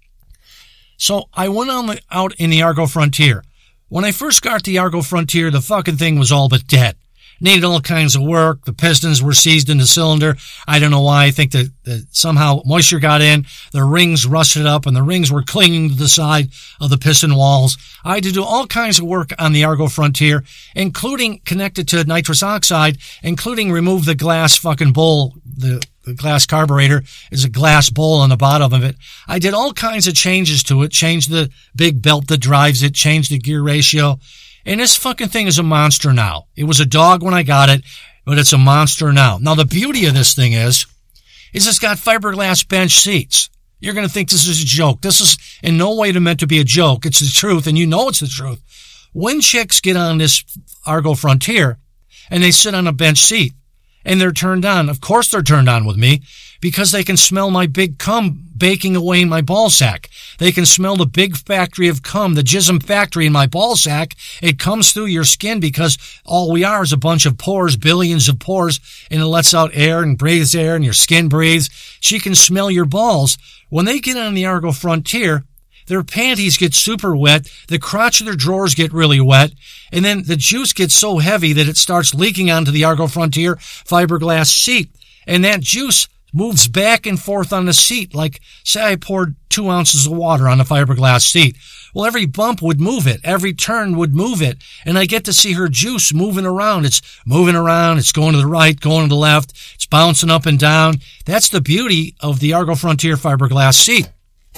So I went on the, out in the Argo Frontier. When I first got the Argo Frontier, the fucking thing was all but dead. Needed all kinds of work. The pistons were seized in the cylinder. I don't know why. I think that, that somehow moisture got in. The rings rusted up, and the rings were clinging to the side of the piston walls. I had to do all kinds of work on the Argo Frontier, including connect it to nitrous oxide, including remove the glass fucking bowl. The, the glass carburetor is a glass bowl on the bottom of it. I did all kinds of changes to it. Changed the big belt that drives it. Changed the gear ratio. And this fucking thing is a monster now. It was a dog when I got it, but it's a monster now. Now, the beauty of this thing is, is it's got fiberglass bench seats. You're going to think this is a joke. This is in no way meant to be a joke. It's the truth, and you know it's the truth. When chicks get on this Argo Frontier, and they sit on a bench seat, and they're turned on, of course they're turned on with me, because they can smell my big cum baking away in my ball sack. They can smell the big factory of cum, the jism factory in my ball sack. It comes through your skin because all we are is a bunch of pores, billions of pores, and it lets out air and breathes air, and your skin breathes. She can smell your balls. When they get on the Argo Frontier, their panties get super wet, the crotch of their drawers get really wet, and then the juice gets so heavy that it starts leaking onto the Argo Frontier fiberglass seat. And that juice moves back and forth on the seat, like, say I poured two ounces of water on a fiberglass seat. Well, every bump would move it. Every turn would move it. And I get to see her juice moving around. It's moving around. It's going to the right, going to the left. It's bouncing up and down. That's the beauty of the Argo Frontier fiberglass seat.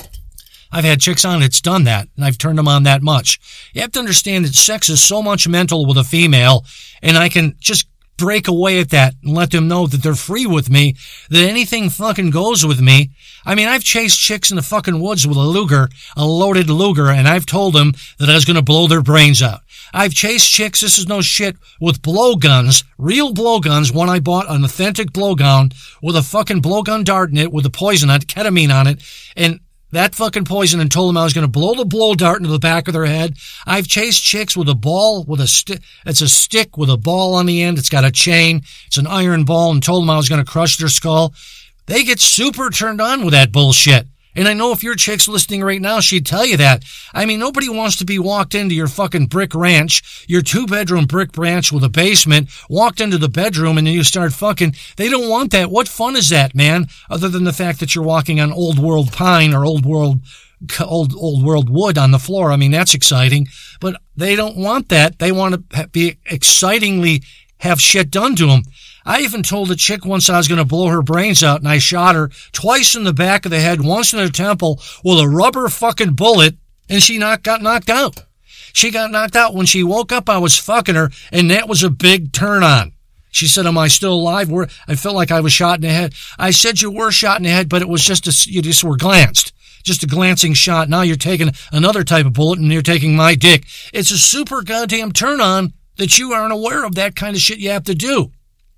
I've had chicks on it's done that, and I've turned them on that much. You have to understand that sex is so much mental with a female, and I can just break away at that and let them know that they're free with me, that anything fucking goes with me. I mean, I've chased chicks in the fucking woods with a Luger, a loaded Luger, and I've told them that I was going to blow their brains out. I've chased chicks, this is no shit, with blowguns, real blowguns, one I bought, an authentic blowgun with a fucking blowgun dart in it with a poison on it, ketamine on it, and that fucking poison, and told them I was going to blow the blow dart into the back of their head. I've chased chicks with a ball, with a stick. It's a stick with a ball on the end. It's got a chain. It's an iron ball, and told them I was going to crush their skull. They get super turned on with that bullshit. And I know if your chick's listening right now, she'd tell you that. I mean, nobody wants to be walked into your fucking brick ranch, your two-bedroom brick ranch with a basement, walked into the bedroom, and then you start fucking. They don't want that. What fun is that, man? Other than the fact that you're walking on old world pine or old world, old, old world wood on the floor. I mean, that's exciting. But they don't want that. They want to be excitingly have shit done to them. I even told a chick once I was going to blow her brains out, and I shot her twice in the back of the head, once in her temple, with a rubber fucking bullet, and she not, got knocked out. She got knocked out. When she woke up, I was fucking her, and that was a big turn on. She said, am I still alive? We're, I felt like I was shot in the head. I said you were shot in the head, but it was just a, you just were glanced. Just a glancing shot. Now you're taking another type of bullet, and you're taking my dick. It's a super goddamn turn on that you aren't aware of that kind of shit you have to do.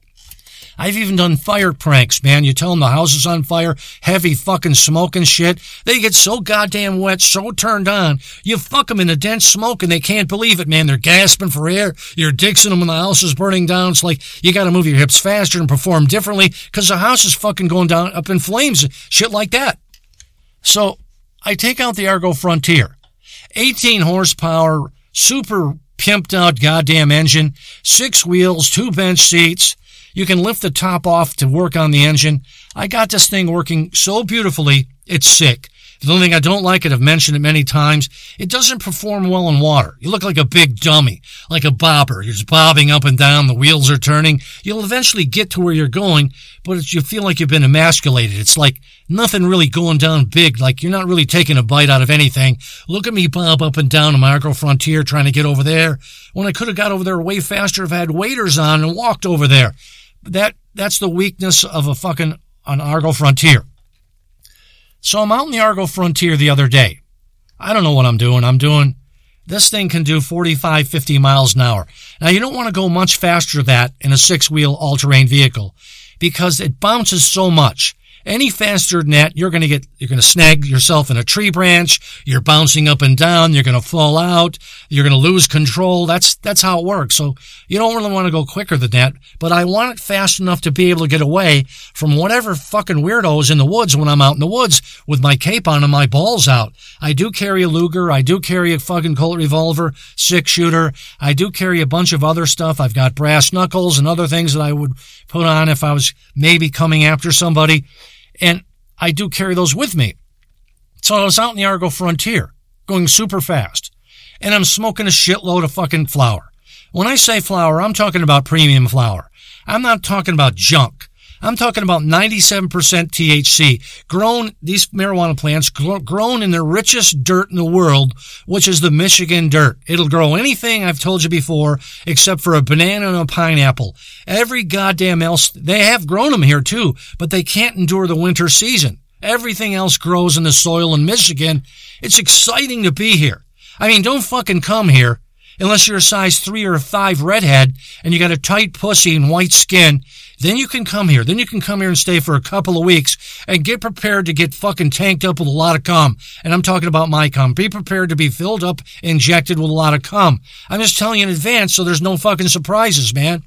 I've even done fire pranks, man. You tell them the house is on fire, heavy fucking smoke and shit. They get so goddamn wet, so turned on. You fuck them in the dense smoke and they can't believe it, man. They're gasping for air. You're dixing them when the house is burning down. It's like you gotta move your hips faster and perform differently because the house is fucking going down up in flames. Shit like that. So I take out the Argo Frontier. eighteen horsepower, super pimped out goddamn engine, six wheels, two bench seats. You can lift the top off to work on the engine. I got this thing working so beautifully, it's sick. The only thing I don't like, and I've mentioned it many times, it doesn't perform well in water. You look like a big dummy, like a bobber. You're just bobbing up and down, the wheels are turning. You'll eventually get to where you're going, but it's, you feel like you've been emasculated. It's like nothing really going down big, like you're not really taking a bite out of anything. Look at me bob up and down on my Argo Frontier trying to get over there, when I could have got over there way faster if I had waders on and walked over there. That That's the weakness of a fucking an Argo Frontier. So I'm out in the Argo Frontier the other day. I don't know what I'm doing. I'm doing, this thing can do forty-five, fifty miles an hour. Now, you don't want to go much faster than that in a six-wheel all-terrain vehicle because it bounces so much. Any faster than that, you're going to get, you're going to snag yourself in a tree branch. You're bouncing up and down. You're going to fall out. You're going to lose control. That's, that's how it works. So you don't really want to go quicker than that, but I want it fast enough to be able to get away from whatever fucking weirdos in the woods when I'm out in the woods with my cape on and my balls out. I do carry a Luger. I do carry a fucking Colt revolver, six shooter. I do carry a bunch of other stuff. I've got brass knuckles and other things that I would put on if I was maybe coming after somebody. And I do carry those with me. So I was out in the Argo Frontier, going super fast, and I'm smoking a shitload of fucking flower. When I say flower, I'm talking about premium flower. I'm not talking about junk. I'm talking about ninety-seven percent T H C, grown, these marijuana plants, grown in the richest dirt in the world, which is the Michigan dirt. It'll grow anything I've told you before, except for a banana and a pineapple. Every goddamn else, they have grown them here too, but they can't endure the winter season. Everything else grows in the soil in Michigan. It's exciting to be here. I mean, don't fucking come here unless you're a size three or five redhead and you got a tight pussy and white skin. Then you can come here. Then you can come here and stay for a couple of weeks and get prepared to get fucking tanked up with a lot of cum. And I'm talking about my cum. Be prepared to be filled up, injected with a lot of cum. I'm just telling you in advance so there's no fucking surprises, man.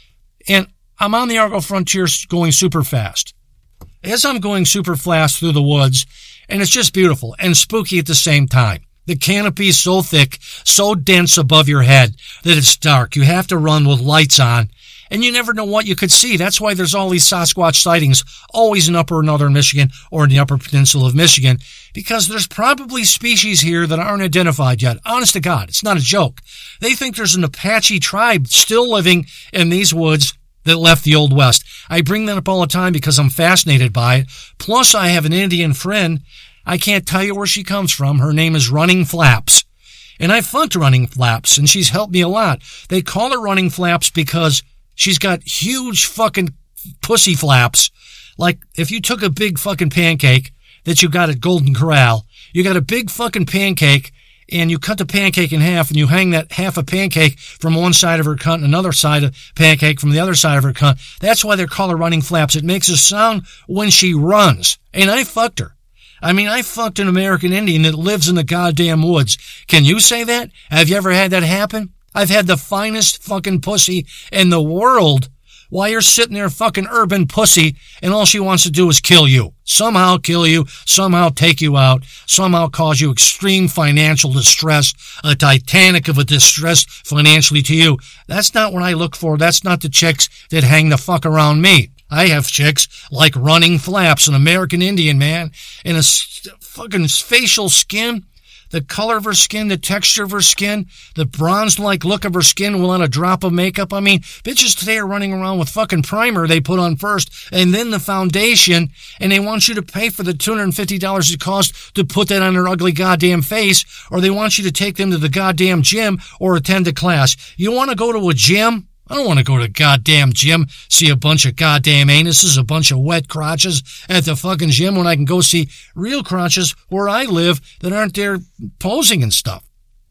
And I'm on the Argo Frontier going super fast. As I'm going super fast through the woods, and it's just beautiful and spooky at the same time. The canopy is so thick, so dense above your head that it's dark. You have to run with lights on. And you never know what you could see. That's why there's all these Sasquatch sightings always in upper northern Michigan or in the upper peninsula of Michigan, because there's probably species here that aren't identified yet. Honest to God, it's not a joke. They think there's an Apache tribe still living in these woods that left the Old West. I bring that up all the time because I'm fascinated by it. Plus, I have an Indian friend. I can't tell you where she comes from. Her name is Running Flaps. And I funked Running Flaps, and she's helped me a lot. They call her Running Flaps because she's got huge fucking pussy flaps. Like, if you took a big fucking pancake that you got at Golden Corral, you got a big fucking pancake, and you cut the pancake in half, and you hang that half a pancake from one side of her cunt and another side of pancake from the other side of her cunt. That's why they're called her Running Flaps. It makes a sound when she runs. And I fucked her. I mean, I fucked an American Indian that lives in the goddamn woods. Can you say that? Have you ever had that happen? I've had the finest fucking pussy in the world while you're sitting there fucking urban pussy and all she wants to do is kill you. Somehow kill you, somehow take you out, somehow cause you extreme financial distress, a Titanic of a distress financially to you. That's not what I look for. That's not the chicks that hang the fuck around me. I have chicks like Running Flaps, an American Indian, man, in a fucking facial skin. The color of her skin, the texture of her skin, the bronze-like look of her skin without a drop of makeup. I mean, bitches today are running around with fucking primer they put on first and then the foundation, and they want you to pay for the two hundred fifty dollars it costs to put that on their ugly goddamn face, or they want you to take them to the goddamn gym or attend a class. You want to go to a gym? I don't want to go to a goddamn gym, see a bunch of goddamn anuses, a bunch of wet crotches at the fucking gym when I can go see real crotches where I live that aren't there posing and stuff.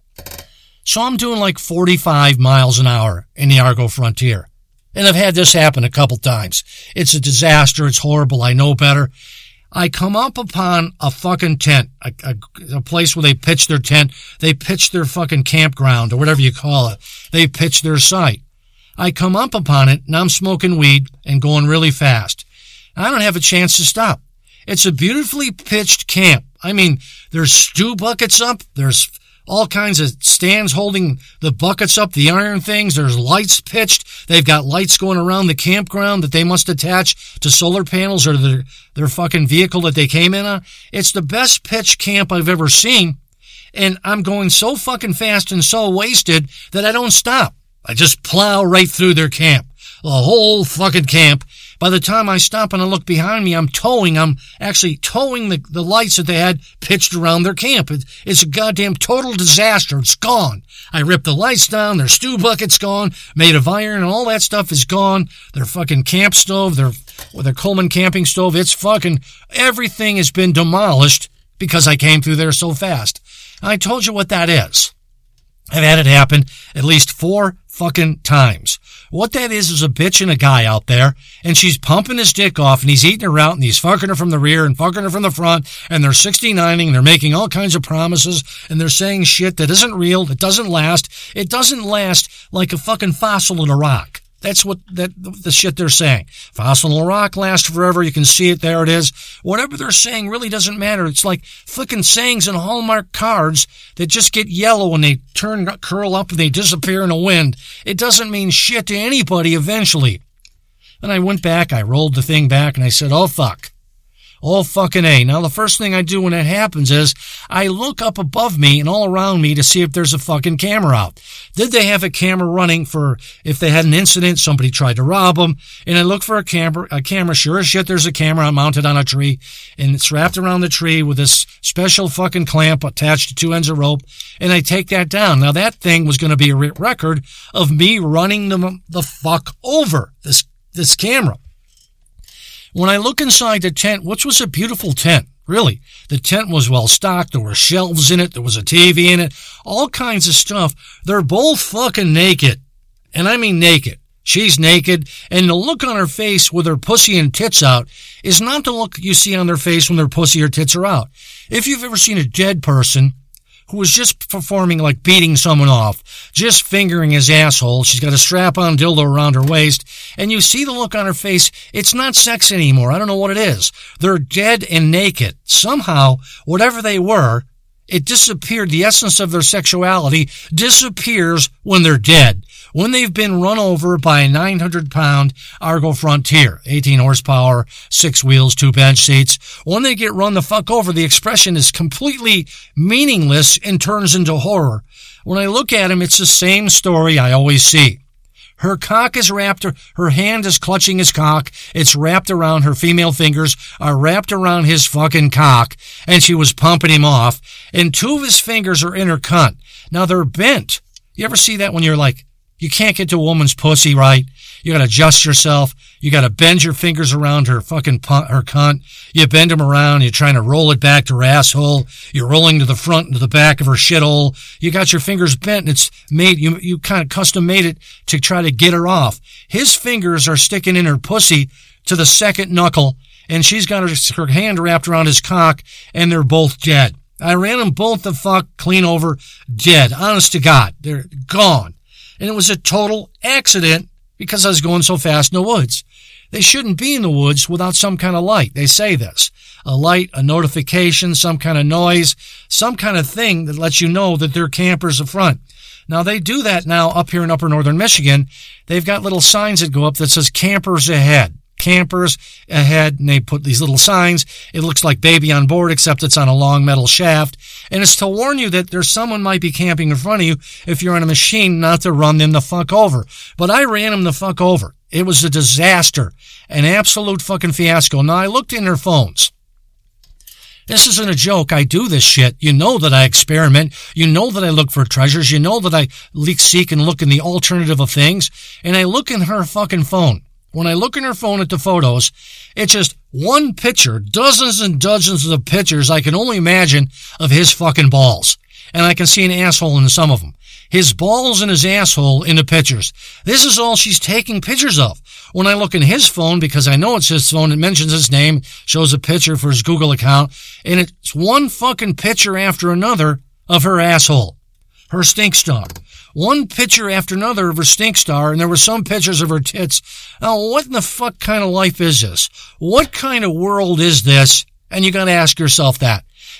So I'm doing like forty-five miles an hour in the Argo Frontier. And I've had this happen a couple times. It's a disaster. It's horrible. I know better. I come up upon a fucking tent, a, a, a place where they pitch their tent. They pitch their fucking campground or whatever you call it. They pitch their site. I come up upon it, and I'm smoking weed and going really fast. I don't have a chance to stop. It's a beautifully pitched camp. I mean, there's stew buckets up. There's all kinds of stands holding the buckets up, the iron things. There's lights pitched. They've got lights going around the campground that they must attach to solar panels or their, their fucking vehicle that they came in on. It's the best pitched camp I've ever seen, and I'm going so fucking fast and so wasted that I don't stop. I just plow right through their camp, the whole fucking camp, By the time I stop and I look behind me, I'm towing, I'm actually towing the, the lights that they had pitched around their camp. It, it's a goddamn total disaster. It's gone. I ripped the lights down, their stew bucket's gone, made of iron, and all that stuff is gone. Their fucking camp stove, their, their Coleman camping stove, it's fucking, everything has been demolished because I came through there so fast. And I told you what that is. I've had it happen at least four fucking times. What that is is a bitch and a guy out there, and she's pumping his dick off, and he's eating her out, and he's fucking her from the rear and fucking her from the front, and they're sixty-nining, and they're making all kinds of promises, and they're saying shit that isn't real, that doesn't last. It doesn't last like a fucking fossil in a rock. That's what that the shit they're saying. Fossil in a rock lasts forever. You can see it. There it is. Whatever they're saying really doesn't matter. It's like fucking sayings in Hallmark cards that just get yellow when they turn, curl up, and they disappear in the wind. It doesn't mean shit to anybody eventually. And I went back, I rolled the thing back, and I said, oh, fuck. Oh, fucking A. Now, the first thing I do when that happens is I look up above me and all around me to see if there's a fucking camera out. Did they have a camera running for if they had an incident, somebody tried to rob them? And I look for a camera, a camera. Sure as shit, there's a camera mounted on a tree, and it's wrapped around the tree with this special fucking clamp attached to two ends of rope, and I take that down. Now, that thing was going to be a record of me running them the fuck over, this, this camera. When I look inside the tent, which was a beautiful tent, really. The tent was well stocked. There were shelves in it. There was a T V in it. All kinds of stuff. They're both fucking naked. And I mean naked. She's naked. And the look on her face with her pussy and tits out is not the look you see on their face when their pussy or tits are out. If you've ever seen a dead person who was just performing like beating someone off, just fingering his asshole. She's got a strap-on dildo around her waist, and you see the look on her face. It's not sex anymore. I don't know what it is. They're dead and naked. Somehow, whatever they were, it disappeared. The essence of their sexuality disappears when they're dead. When they've been run over by a nine hundred pound Argo Frontier, eighteen horsepower, six wheels, two bench seats. When they get run the fuck over, the expression is completely meaningless and turns into horror. When I look at him, it's the same story I always see. Her cock is wrapped, her hand is clutching his cock. It's wrapped around, her female fingers are wrapped around his fucking cock, and she was pumping him off, and two of his fingers are in her cunt. Now they're bent. You ever see that when you're like, you can't get to a woman's pussy right? You gotta adjust yourself. You gotta bend your fingers around her fucking pun- her cunt. You bend them around. You're trying to roll it back to her asshole. You're rolling to the front and to the back of her shithole. You got your fingers bent, and it's made, you, you kind of custom made it to try to get her off. His fingers are sticking in her pussy to the second knuckle, and she's got her, her hand wrapped around his cock, and they're both dead. I ran them both the fuck clean over, dead. Honest to God. They're gone. And it was a total accident because I was going so fast in the woods. They shouldn't be in the woods without some kind of light. They say this. A light, a notification, some kind of noise, some kind of thing that lets you know that there are campers up front. Now, they do that now up here in upper northern Michigan. They've got little signs that go up that says campers ahead. Campers ahead, and they put these little signs. It looks like baby on board, except it's on a long metal shaft. And it's to warn you that there's someone might be camping in front of you if you're on a machine, not to run them the fuck over. But I ran them the fuck over. It was a disaster. An absolute fucking fiasco. Now, I looked in their phones. This isn't a joke. I do this shit. You know that I experiment. You know that I look for treasures. You know that I leak, seek and look in the alternative of things. And I look in her fucking phone. When I look in her phone at the photos, it's just one picture, dozens and dozens of pictures I can only imagine of his fucking balls. And I can see an asshole in some of them. His balls and his asshole in the pictures. This is all she's taking pictures of. When I look in his phone, because I know it's his phone, it mentions his name, shows a picture for his Google account, and it's one fucking picture after another of her asshole. Her stink star. One picture after another of her stink star, and there were some pictures of her tits. Now, what in the fuck kind of life is this? What kind of world is this? And you gotta ask yourself that.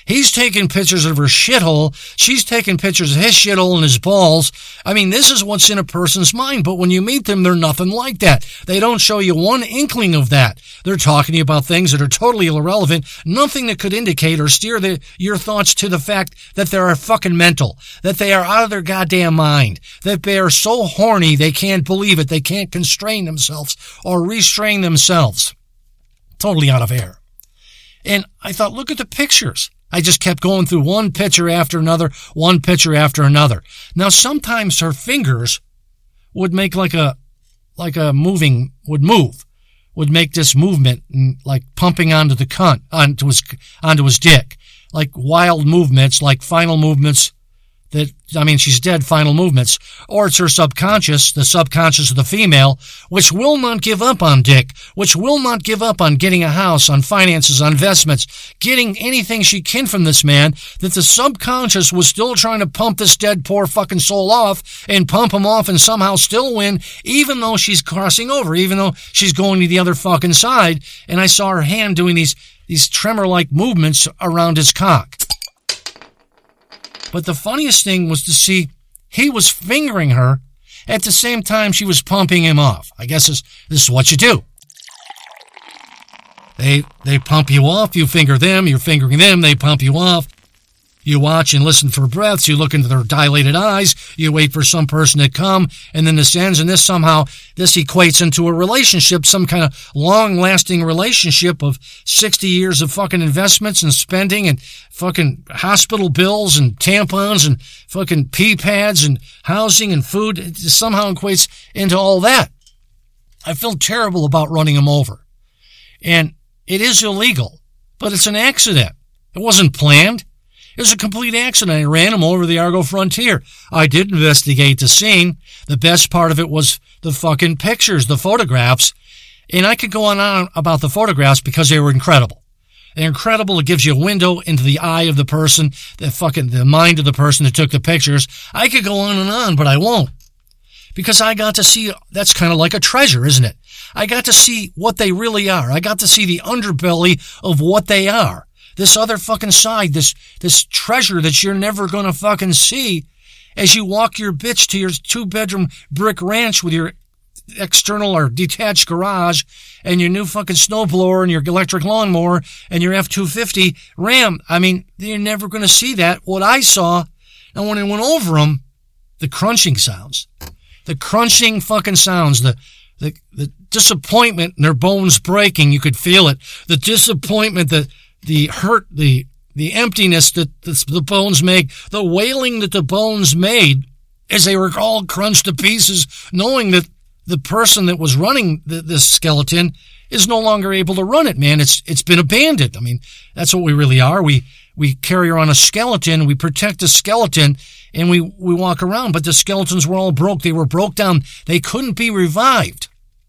He's taking pictures of her shithole. She's taking pictures of his shithole and his balls. I mean, this is what's in a person's mind. But when you meet them, they're nothing like that. They don't show you one inkling of that. They're talking to you about things that are totally irrelevant. Nothing that could indicate or steer the, your thoughts to the fact that they are fucking mental, that they are out of their goddamn mind, that they are so horny they can't believe it. They can't constrain themselves or restrain themselves. Totally out of air. And I thought, look at the pictures. I just kept going through one picture after another, one picture after another. Now, sometimes her fingers would make like a, like a moving, would move, would make this movement, and like pumping onto the cunt, onto his, onto his dick. Like wild movements, like final movements that, I mean, she's dead, final movements. Or it's her subconscious, the subconscious of the female, which will not give up on dick, which will not give up on getting a house, on finances, on investments, getting anything she can from this man, that the subconscious was still trying to pump this dead poor fucking soul off and pump him off and somehow still win, even though she's crossing over, even though she's going to the other fucking side. And I saw her hand doing these, these tremor-like movements around his cock. But the funniest thing was to see he was fingering her at the same time she was pumping him off. I guess this, this is what you do. They they pump you off, you finger them, you're fingering them, they pump you off. You watch and listen for breaths, you look into their dilated eyes, you wait for some person to come, and then this ends, and this somehow, this equates into a relationship, some kind of long-lasting relationship of sixty years of fucking investments and spending and fucking hospital bills and tampons and fucking pee pads and housing and food. It somehow equates into all that. I feel terrible about running him over. And it is illegal, but it's an accident. It wasn't planned. It was a complete accident. I ran him over the Argo Frontier. I did investigate the scene. The best part of it was the fucking pictures, the photographs. And I could go on and on about the photographs because they were incredible. They're incredible. It gives you a window into the eye of the person, the fucking, the mind of the person that took the pictures. I could go on and on, but I won't. Because I got to see, that's kind of like a treasure, isn't it? I got to see what they really are. I got to see the underbelly of what they are. This other fucking side, this, this treasure that you're never gonna fucking see as you walk your bitch to your two-bedroom brick ranch with your external or detached garage and your new fucking snowblower and your electric lawnmower and your F two fifty Ram. I mean, you're never gonna see that. What I saw, and when I went over them, the crunching sounds, the crunching fucking sounds, the, the, the disappointment in their bones breaking, you could feel it. The disappointment, the, the hurt, the, the emptiness that the, the bones make, the wailing that the bones made as they were all crunched to pieces, knowing that the person that was running the, this skeleton is no longer able to run it, man. It's, it's been abandoned. I mean, that's what we really are. We, we carry around a skeleton, we protect the skeleton, and we, we walk around, but the skeletons were all broke. They were broke down. They couldn't be revived.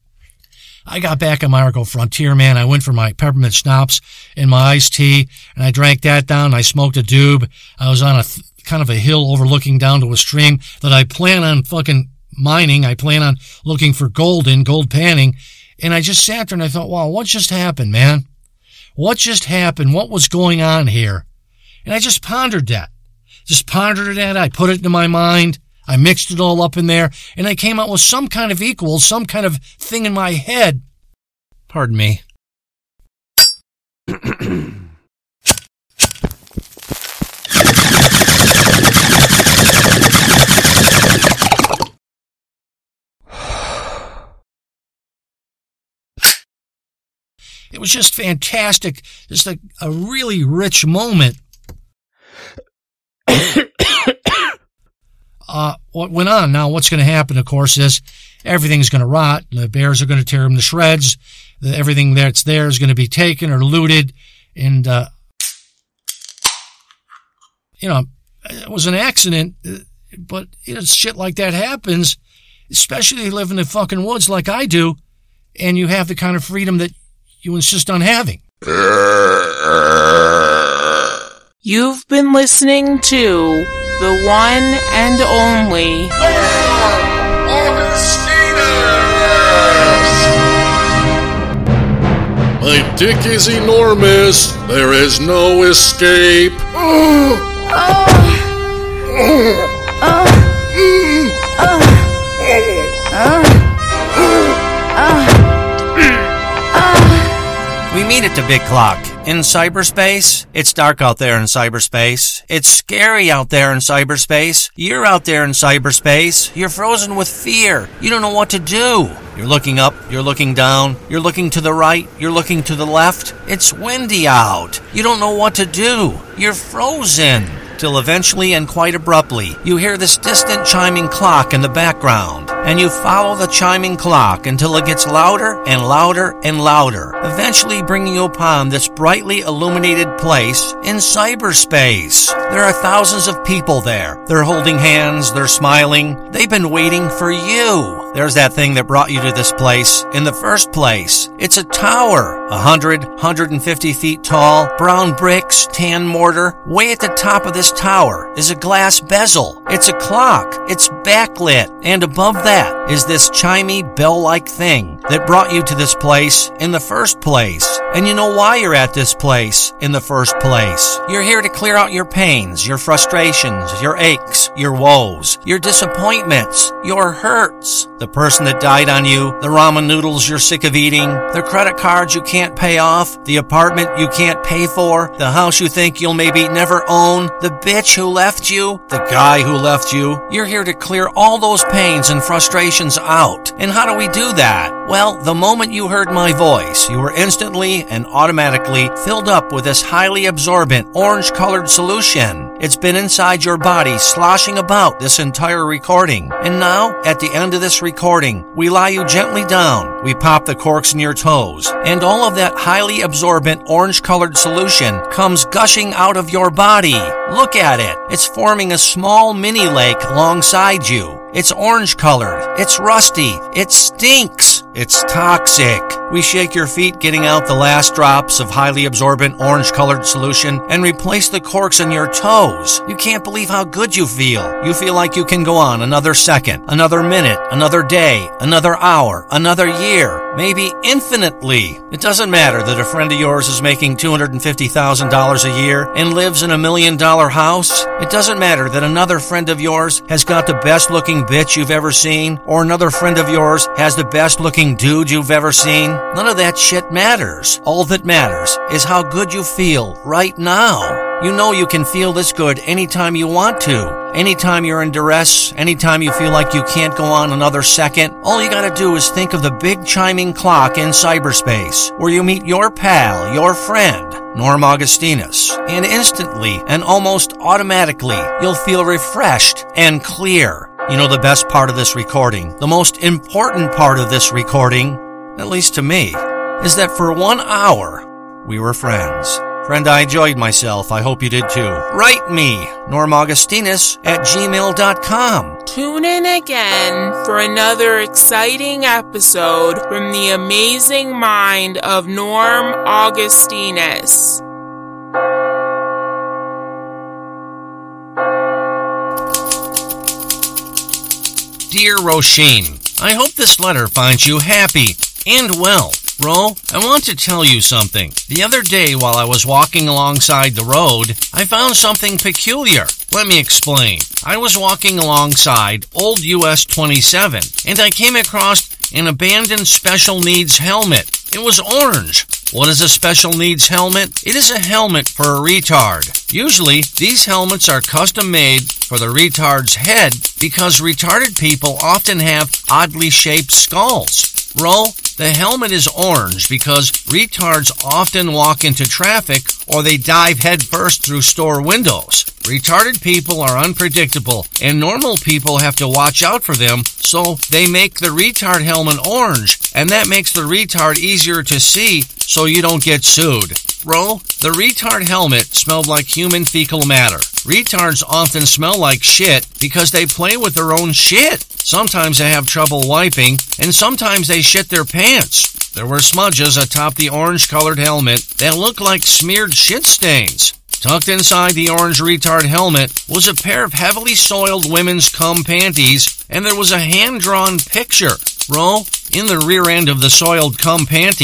I got back on my Argo Frontier, man. I went for my peppermint schnapps and my iced tea, and I drank that down. I smoked a doob. I was on a th- kind of a hill overlooking down to a stream that I plan on fucking mining. I plan on looking for gold in, gold panning. And I just sat there and I thought, wow, what just happened, man? What just happened? What was going on here? And I just pondered that. Just pondered that. I put it into my mind. I mixed it all up in there, and I came out with some kind of equal, some kind of thing in my head. Pardon me. It was just fantastic, just a, a really rich moment. Uh, what went on? Now, what's going to happen, of course, is everything's going to rot. The bears are going to tear them to shreds. The, everything that's there is going to be taken or looted. And, uh, you know, it was an accident, but you know, shit like that happens, especially if you live in the fucking woods like I do, and you have the kind of freedom that you insist on having. You've been listening to the one and only My dick is enormous. There is no escape. We meet at the big clock. In cyberspace, it's dark out there in cyberspace. It's scary out there in cyberspace. You're out there in cyberspace. You're frozen with fear. You don't know what to do. You're looking up, you're looking down, you're looking to the right, you're looking to the left. It's windy out. You don't know what to do. You're frozen. Till eventually and quite abruptly, you hear this distant chiming clock in the background, and you follow the chiming clock until it gets louder and louder and louder, eventually bringing you upon this brightly illuminated place in cyberspace. There are thousands of people there. They're holding hands, they're smiling. They've been waiting for you. There's that thing that brought you to this place in the first place. It's a tower, a hundred, hundred and fifty feet tall, brown bricks, tan mortar. Way at the top of this tower is a glass bezel. It's a clock. It's backlit. And above that is this chimey bell-like thing that brought you to this place in the first place. And you know why you're at this place in the first place. You're here to clear out your pains, your frustrations, your aches, your woes, your disappointments, your hurts. The person that died on you, the ramen noodles you're sick of eating, the credit cards you can't pay off, the apartment you can't pay for, the house you think you'll maybe never own, the bitch who left you, the guy who left you. You're here to clear all those pains and frustrations out. And how do we do that? Well, the moment you heard my voice, you were instantly and automatically filled up with this highly absorbent orange-colored solution. It's been inside your body, sloshing about this entire recording. And now, at the end of this recording, we lie you gently down, we pop the corks in your toes, and all of that highly absorbent orange-colored solution comes gushing out of your body. Look at it. It's forming a small mini lake alongside you. It's orange-colored. It's rusty. It stinks. It's toxic. We shake your feet, getting out the last drops of highly absorbent orange-colored solution, and replace the corks in your toes. You can't believe how good you feel. You feel like you can go on another second, another minute, another day, another hour, another year, maybe infinitely. It doesn't matter that a friend of yours is making two hundred fifty thousand dollars a year and lives in a million-dollar house. It doesn't matter that another friend of yours has got the best-looking bitch you've ever seen, or another friend of yours has the best-looking dude you've ever seen. None of that shit matters. All that matters is how good you feel right now. You know you can feel this good anytime you want to. Anytime you're in duress, anytime you feel like you can't go on another second, all you gotta do is think of the big chiming clock in cyberspace, where you meet your pal, your friend, Norm Augustinus, and instantly and almost automatically, you'll feel refreshed and clear. You know the best part of this recording, the most important part of this recording, at least to me, is that for one hour, we were friends. Friend, I enjoyed myself. I hope you did too. Write me, Norm Augustinus at gmail dot com. Tune in again for another exciting episode from the amazing mind of Norm Augustinus. Dear Roisin, I hope this letter finds you happy and well. Ro, I want to tell you something. The other day while I was walking alongside the road, I found something peculiar. Let me explain. I was walking alongside Old U S twenty-seven, and I came across an abandoned special needs helmet. It was orange. What is a special needs helmet? It is a helmet for a retard. Usually, these helmets are custom made for the retard's head because retarded people often have oddly shaped skulls. Ro, the helmet is orange because retards often walk into traffic or they dive headfirst through store windows. Retarded people are unpredictable and normal people have to watch out for them, so they make the retard helmet orange, and that makes the retard easier to see so you don't get sued. Ro, the retard helmet smelled like human fecal matter. Retards often smell like shit because they play with their own shit. Sometimes they have trouble wiping, and sometimes they shit their pants. There were smudges atop the orange-colored helmet that looked like smeared shit stains. Tucked inside the orange retard helmet was a pair of heavily soiled women's cum panties, and there was a hand-drawn picture. Ro, in the rear end of the soiled cum panty,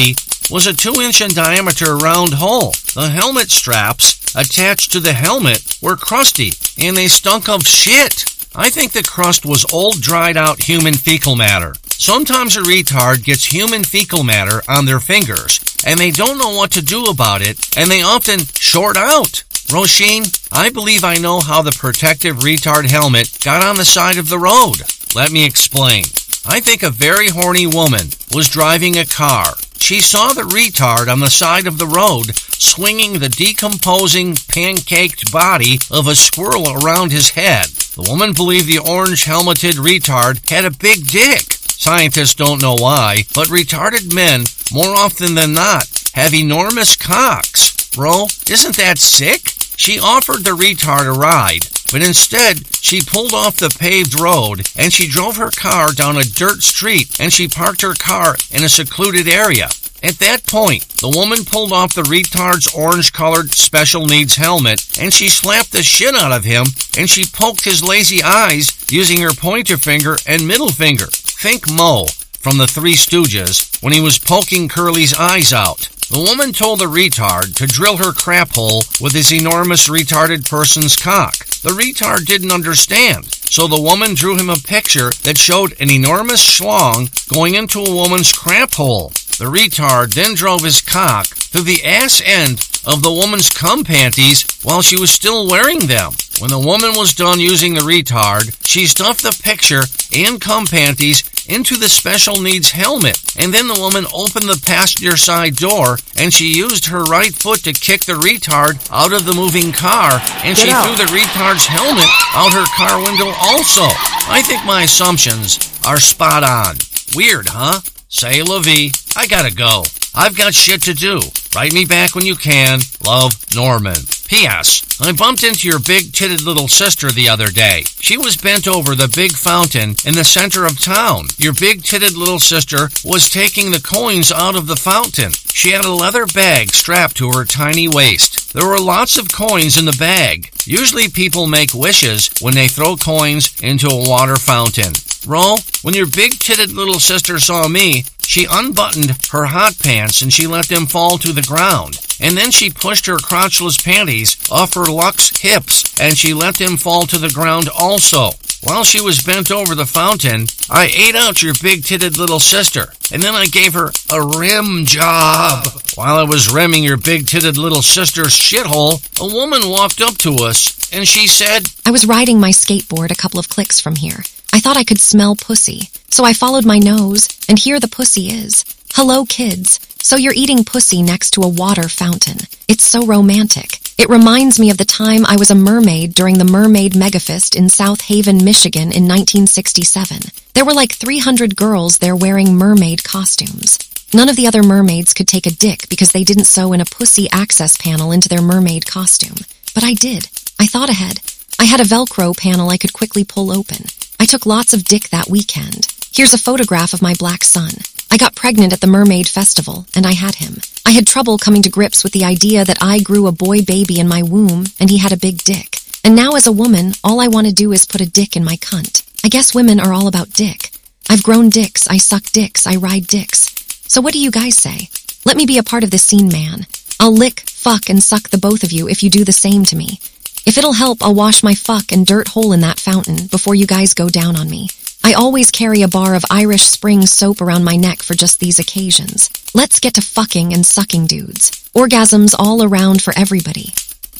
was a two inch in diameter round hole. The helmet straps attached to the helmet were crusty, and they stunk of shit. I think the crust was old, dried-out human fecal matter. Sometimes a retard gets human fecal matter on their fingers, and they don't know what to do about it, and they often short out. Roisin, I believe I know how the protective retard helmet got on the side of the road. Let me explain. I think a very horny woman was driving a car. She saw the retard on the side of the road swinging the decomposing, pancaked body of a squirrel around his head. The woman believed the orange-helmeted retard had a big dick. Scientists don't know why, but retarded men, more often than not, have enormous cocks. Bro, isn't that sick? She offered the retard a ride, but instead she pulled off the paved road and she drove her car down a dirt street and she parked her car in a secluded area. At that point, the woman pulled off the retard's orange-colored special needs helmet and she slapped the shit out of him and she poked his lazy eyes using her pointer finger and middle finger. Think Moe from the Three Stooges when he was poking Curly's eyes out. The woman told the retard to drill her crap hole with his enormous retarded person's cock. The retard didn't understand, so the woman drew him a picture that showed an enormous schlong going into a woman's crap hole. The retard then drove his cock through the ass end of the woman's cum panties while she was still wearing them. When the woman was done using the retard, she stuffed the picture and cum panties into the special needs helmet, and then the woman opened the passenger side door and she used her right foot to kick the retard out of the moving car, and Get she out. threw the retard's helmet out her car window also. I think my assumptions are spot on. Weird, huh? Say la vie. I gotta go. I've got shit to do. Write me back when you can. Love, Norman. P S. I bumped into your big-titted little sister the other day. She was bent over the big fountain in the center of town. Your big-titted little sister was taking the coins out of the fountain. She had a leather bag strapped to her tiny waist. There were lots of coins in the bag. Usually people make wishes when they throw coins into a water fountain. Ro, when your big-titted little sister saw me, she unbuttoned her hot pants and she let them fall to the ground. And then she pushed her crotchless panties off her luxe hips and she let them fall to the ground also. While she was bent over the fountain, I ate out your big-titted little sister, and then I gave her a rim job. While I was rimming your big-titted little sister's shithole, a woman walked up to us, and she said, I was riding my skateboard a couple of clicks from here. I thought I could smell pussy, so I followed my nose, and here the pussy is. Hello, kids. So you're eating pussy next to a water fountain. It's so romantic. It reminds me of the time I was a mermaid during the Mermaid Megafest in South Haven, Michigan in nineteen sixty-seven. There were like three hundred girls there wearing mermaid costumes. None of the other mermaids could take a dick because they didn't sew in a pussy access panel into their mermaid costume. But I did. I thought ahead. I had a Velcro panel I could quickly pull open. I took lots of dick that weekend. Here's a photograph of my black son. I got pregnant at the Mermaid Festival, and I had him. I had trouble coming to grips with the idea that I grew a boy baby in my womb, and he had a big dick. And now as a woman, all I want to do is put a dick in my cunt. I guess women are all about dick. I've grown dicks, I suck dicks, I ride dicks. So what do you guys say? Let me be a part of the scene, man. I'll lick, fuck, and suck the both of you if you do the same to me. If it'll help, I'll wash my fuck and dirt hole in that fountain before you guys go down on me. I always carry a bar of Irish Spring soap around my neck for just these occasions. Let's get to fucking and sucking, dudes. Orgasms all around for everybody.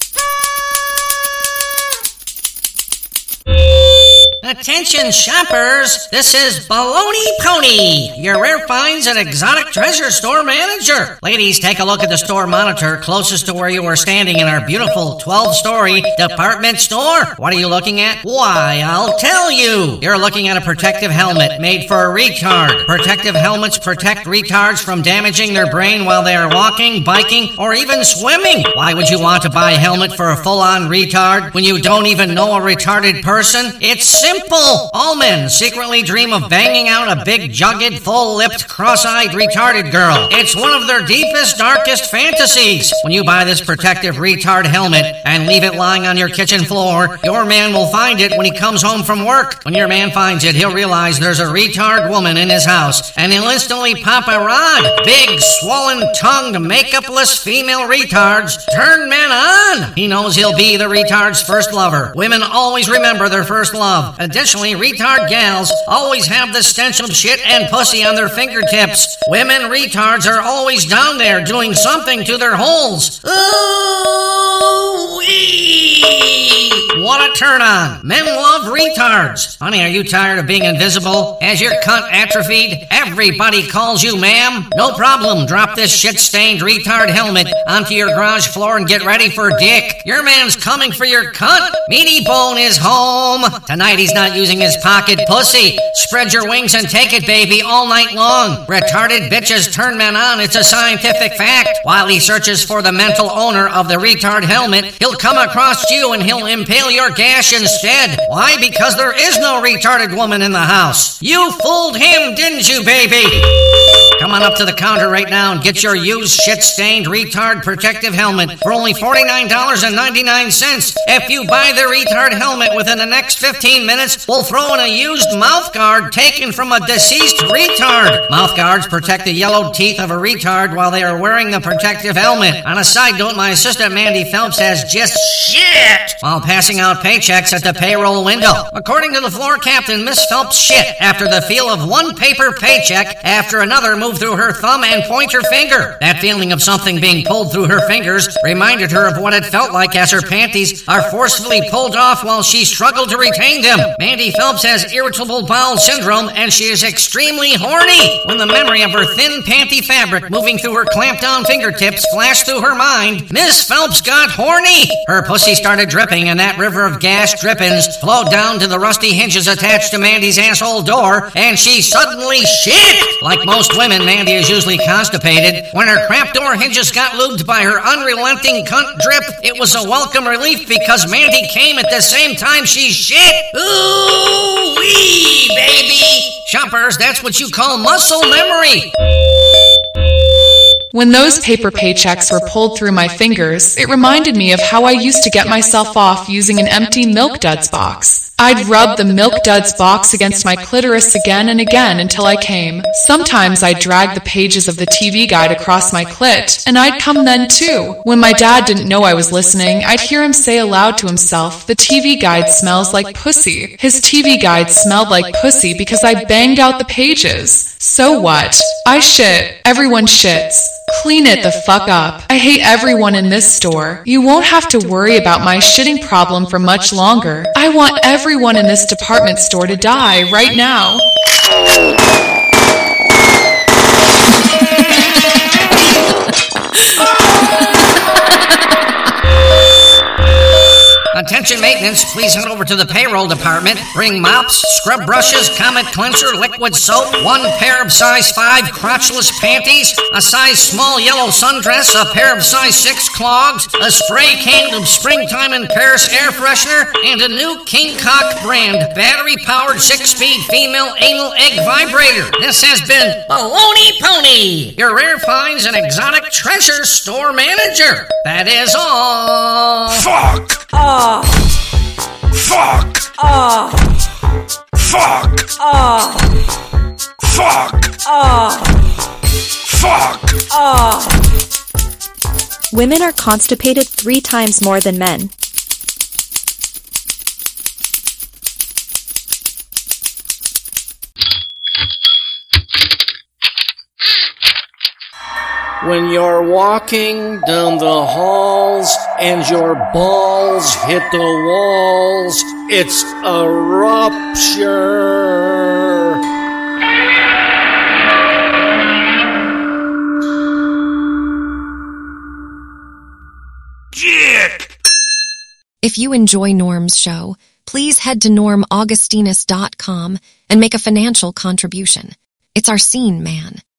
Attention shoppers, this is Baloney Pony, your rare finds and exotic treasure store manager. Ladies, take a look at the store monitor closest to where you are standing in our beautiful twelve-story department store. What are you looking at? Why, I'll tell you. You're looking at a protective helmet made for a retard. Protective helmets protect retards from damaging their brain while they are walking, biking, or even swimming. Why would you want to buy a helmet for a full-on retard when you don't even know a retarded person? It's simple. simple. All men secretly dream of banging out a big, jugged, full-lipped, cross-eyed, retarded girl. It's one of their deepest, darkest fantasies. When you buy this protective retard helmet and leave it lying on your kitchen floor, your man will find it when he comes home from work. When your man finds it, he'll realize there's a retard woman in his house, and he'll instantly pop a rod. Big, swollen-tongued, makeupless female retards turn men on. He knows he'll be the retard's first lover. Women always remember their first love. Additionally, retard gals always have the stench of shit and pussy on their fingertips. Women retards are always down there doing something to their holes. Ooh-wee! What a turn on. Men love retards. Honey, are you tired of being invisible? Has your cunt atrophied? Everybody calls you ma'am. No problem. Drop this shit-stained retard helmet onto your garage floor and get ready for dick. Your man's coming for your cunt. Meaty Bone is home. Tonight he's not using his pocket pussy. Spread your wings and take it, baby, all night long. Retarded bitches turn men on. It's a scientific fact. While he searches for the mental owner of the retard helmet, he'll come across you and he'll impale your gash instead. Why? Because there is no retarded woman in the house. You fooled him, didn't you, baby? Come on up to the counter right now and get your used shit-stained retard protective helmet for only forty-nine dollars and ninety-nine cents. If you buy the retard helmet within the next fifteen minutes, we'll throw in a used mouth guard taken from a deceased retard. Mouth guards protect the yellowed teeth of a retard while they are wearing the protective helmet. On a side note, my assistant Mandy Phelps has just shit while passing out paychecks at the payroll window. According to the floor captain, Miss Phelps shit after the feel of one paper paycheck after another moved through her thumb and pointer finger. That feeling of something being pulled through her fingers reminded her of what it felt like as her panties are forcefully pulled off while she struggled to retain them. Mandy Phelps has irritable bowel syndrome and she is extremely horny. When the memory of her thin panty fabric moving through her clamped down fingertips flashed through her mind, Miss Phelps got horny. Her pussy started dripping and that river of gas drippings flowed down to the rusty hinges attached to Mandy's asshole door, and she suddenly shit. Like most women, Mandy is usually constipated. When her crap door hinges got lubed by her unrelenting cunt drip, it was a welcome relief because Mandy came at the same time she shit. Ooh-wee, baby. Shoppers, that's what you call muscle memory. When those paper paychecks were pulled through my fingers, it reminded me of how I used to get myself off using an empty Milk Duds box. I'd rub the Milk Duds box against my clitoris again and again until I came. Sometimes I'd drag the pages of the T V guide across my clit, and I'd come then too. When my dad didn't know I was listening, I'd hear him say aloud to himself, "The T V guide smells like pussy." His T V guide smelled like pussy because I banged out the pages. So what? I shit. Everyone shits. Clean it the fuck up. I hate everyone in this store. You won't have to worry about my shitting problem for much longer. I want everyone in this department store to die right now. Attention maintenance, please head over to the payroll department. Bring mops, scrub brushes, Comet cleanser, liquid soap, one pair of size five crotchless panties, a size small yellow sundress, a pair of size six clogs, a spray can of springtime in Paris air freshener, and a new King Cock brand battery-powered six-speed female anal egg vibrator. This has been Baloney Pony, your rare finds and exotic treasure store manager. That is all. Fuck! Oh. Fuck! Oh. Fuck! Oh. Fuck! Oh. Fuck! Oh. Women are constipated three times more than men. When you're walking down the halls and your balls hit the walls, it's a rupture. Dick! If you enjoy Norm's show, please head to norm augustinus dot com and make a financial contribution. It's our scene, man.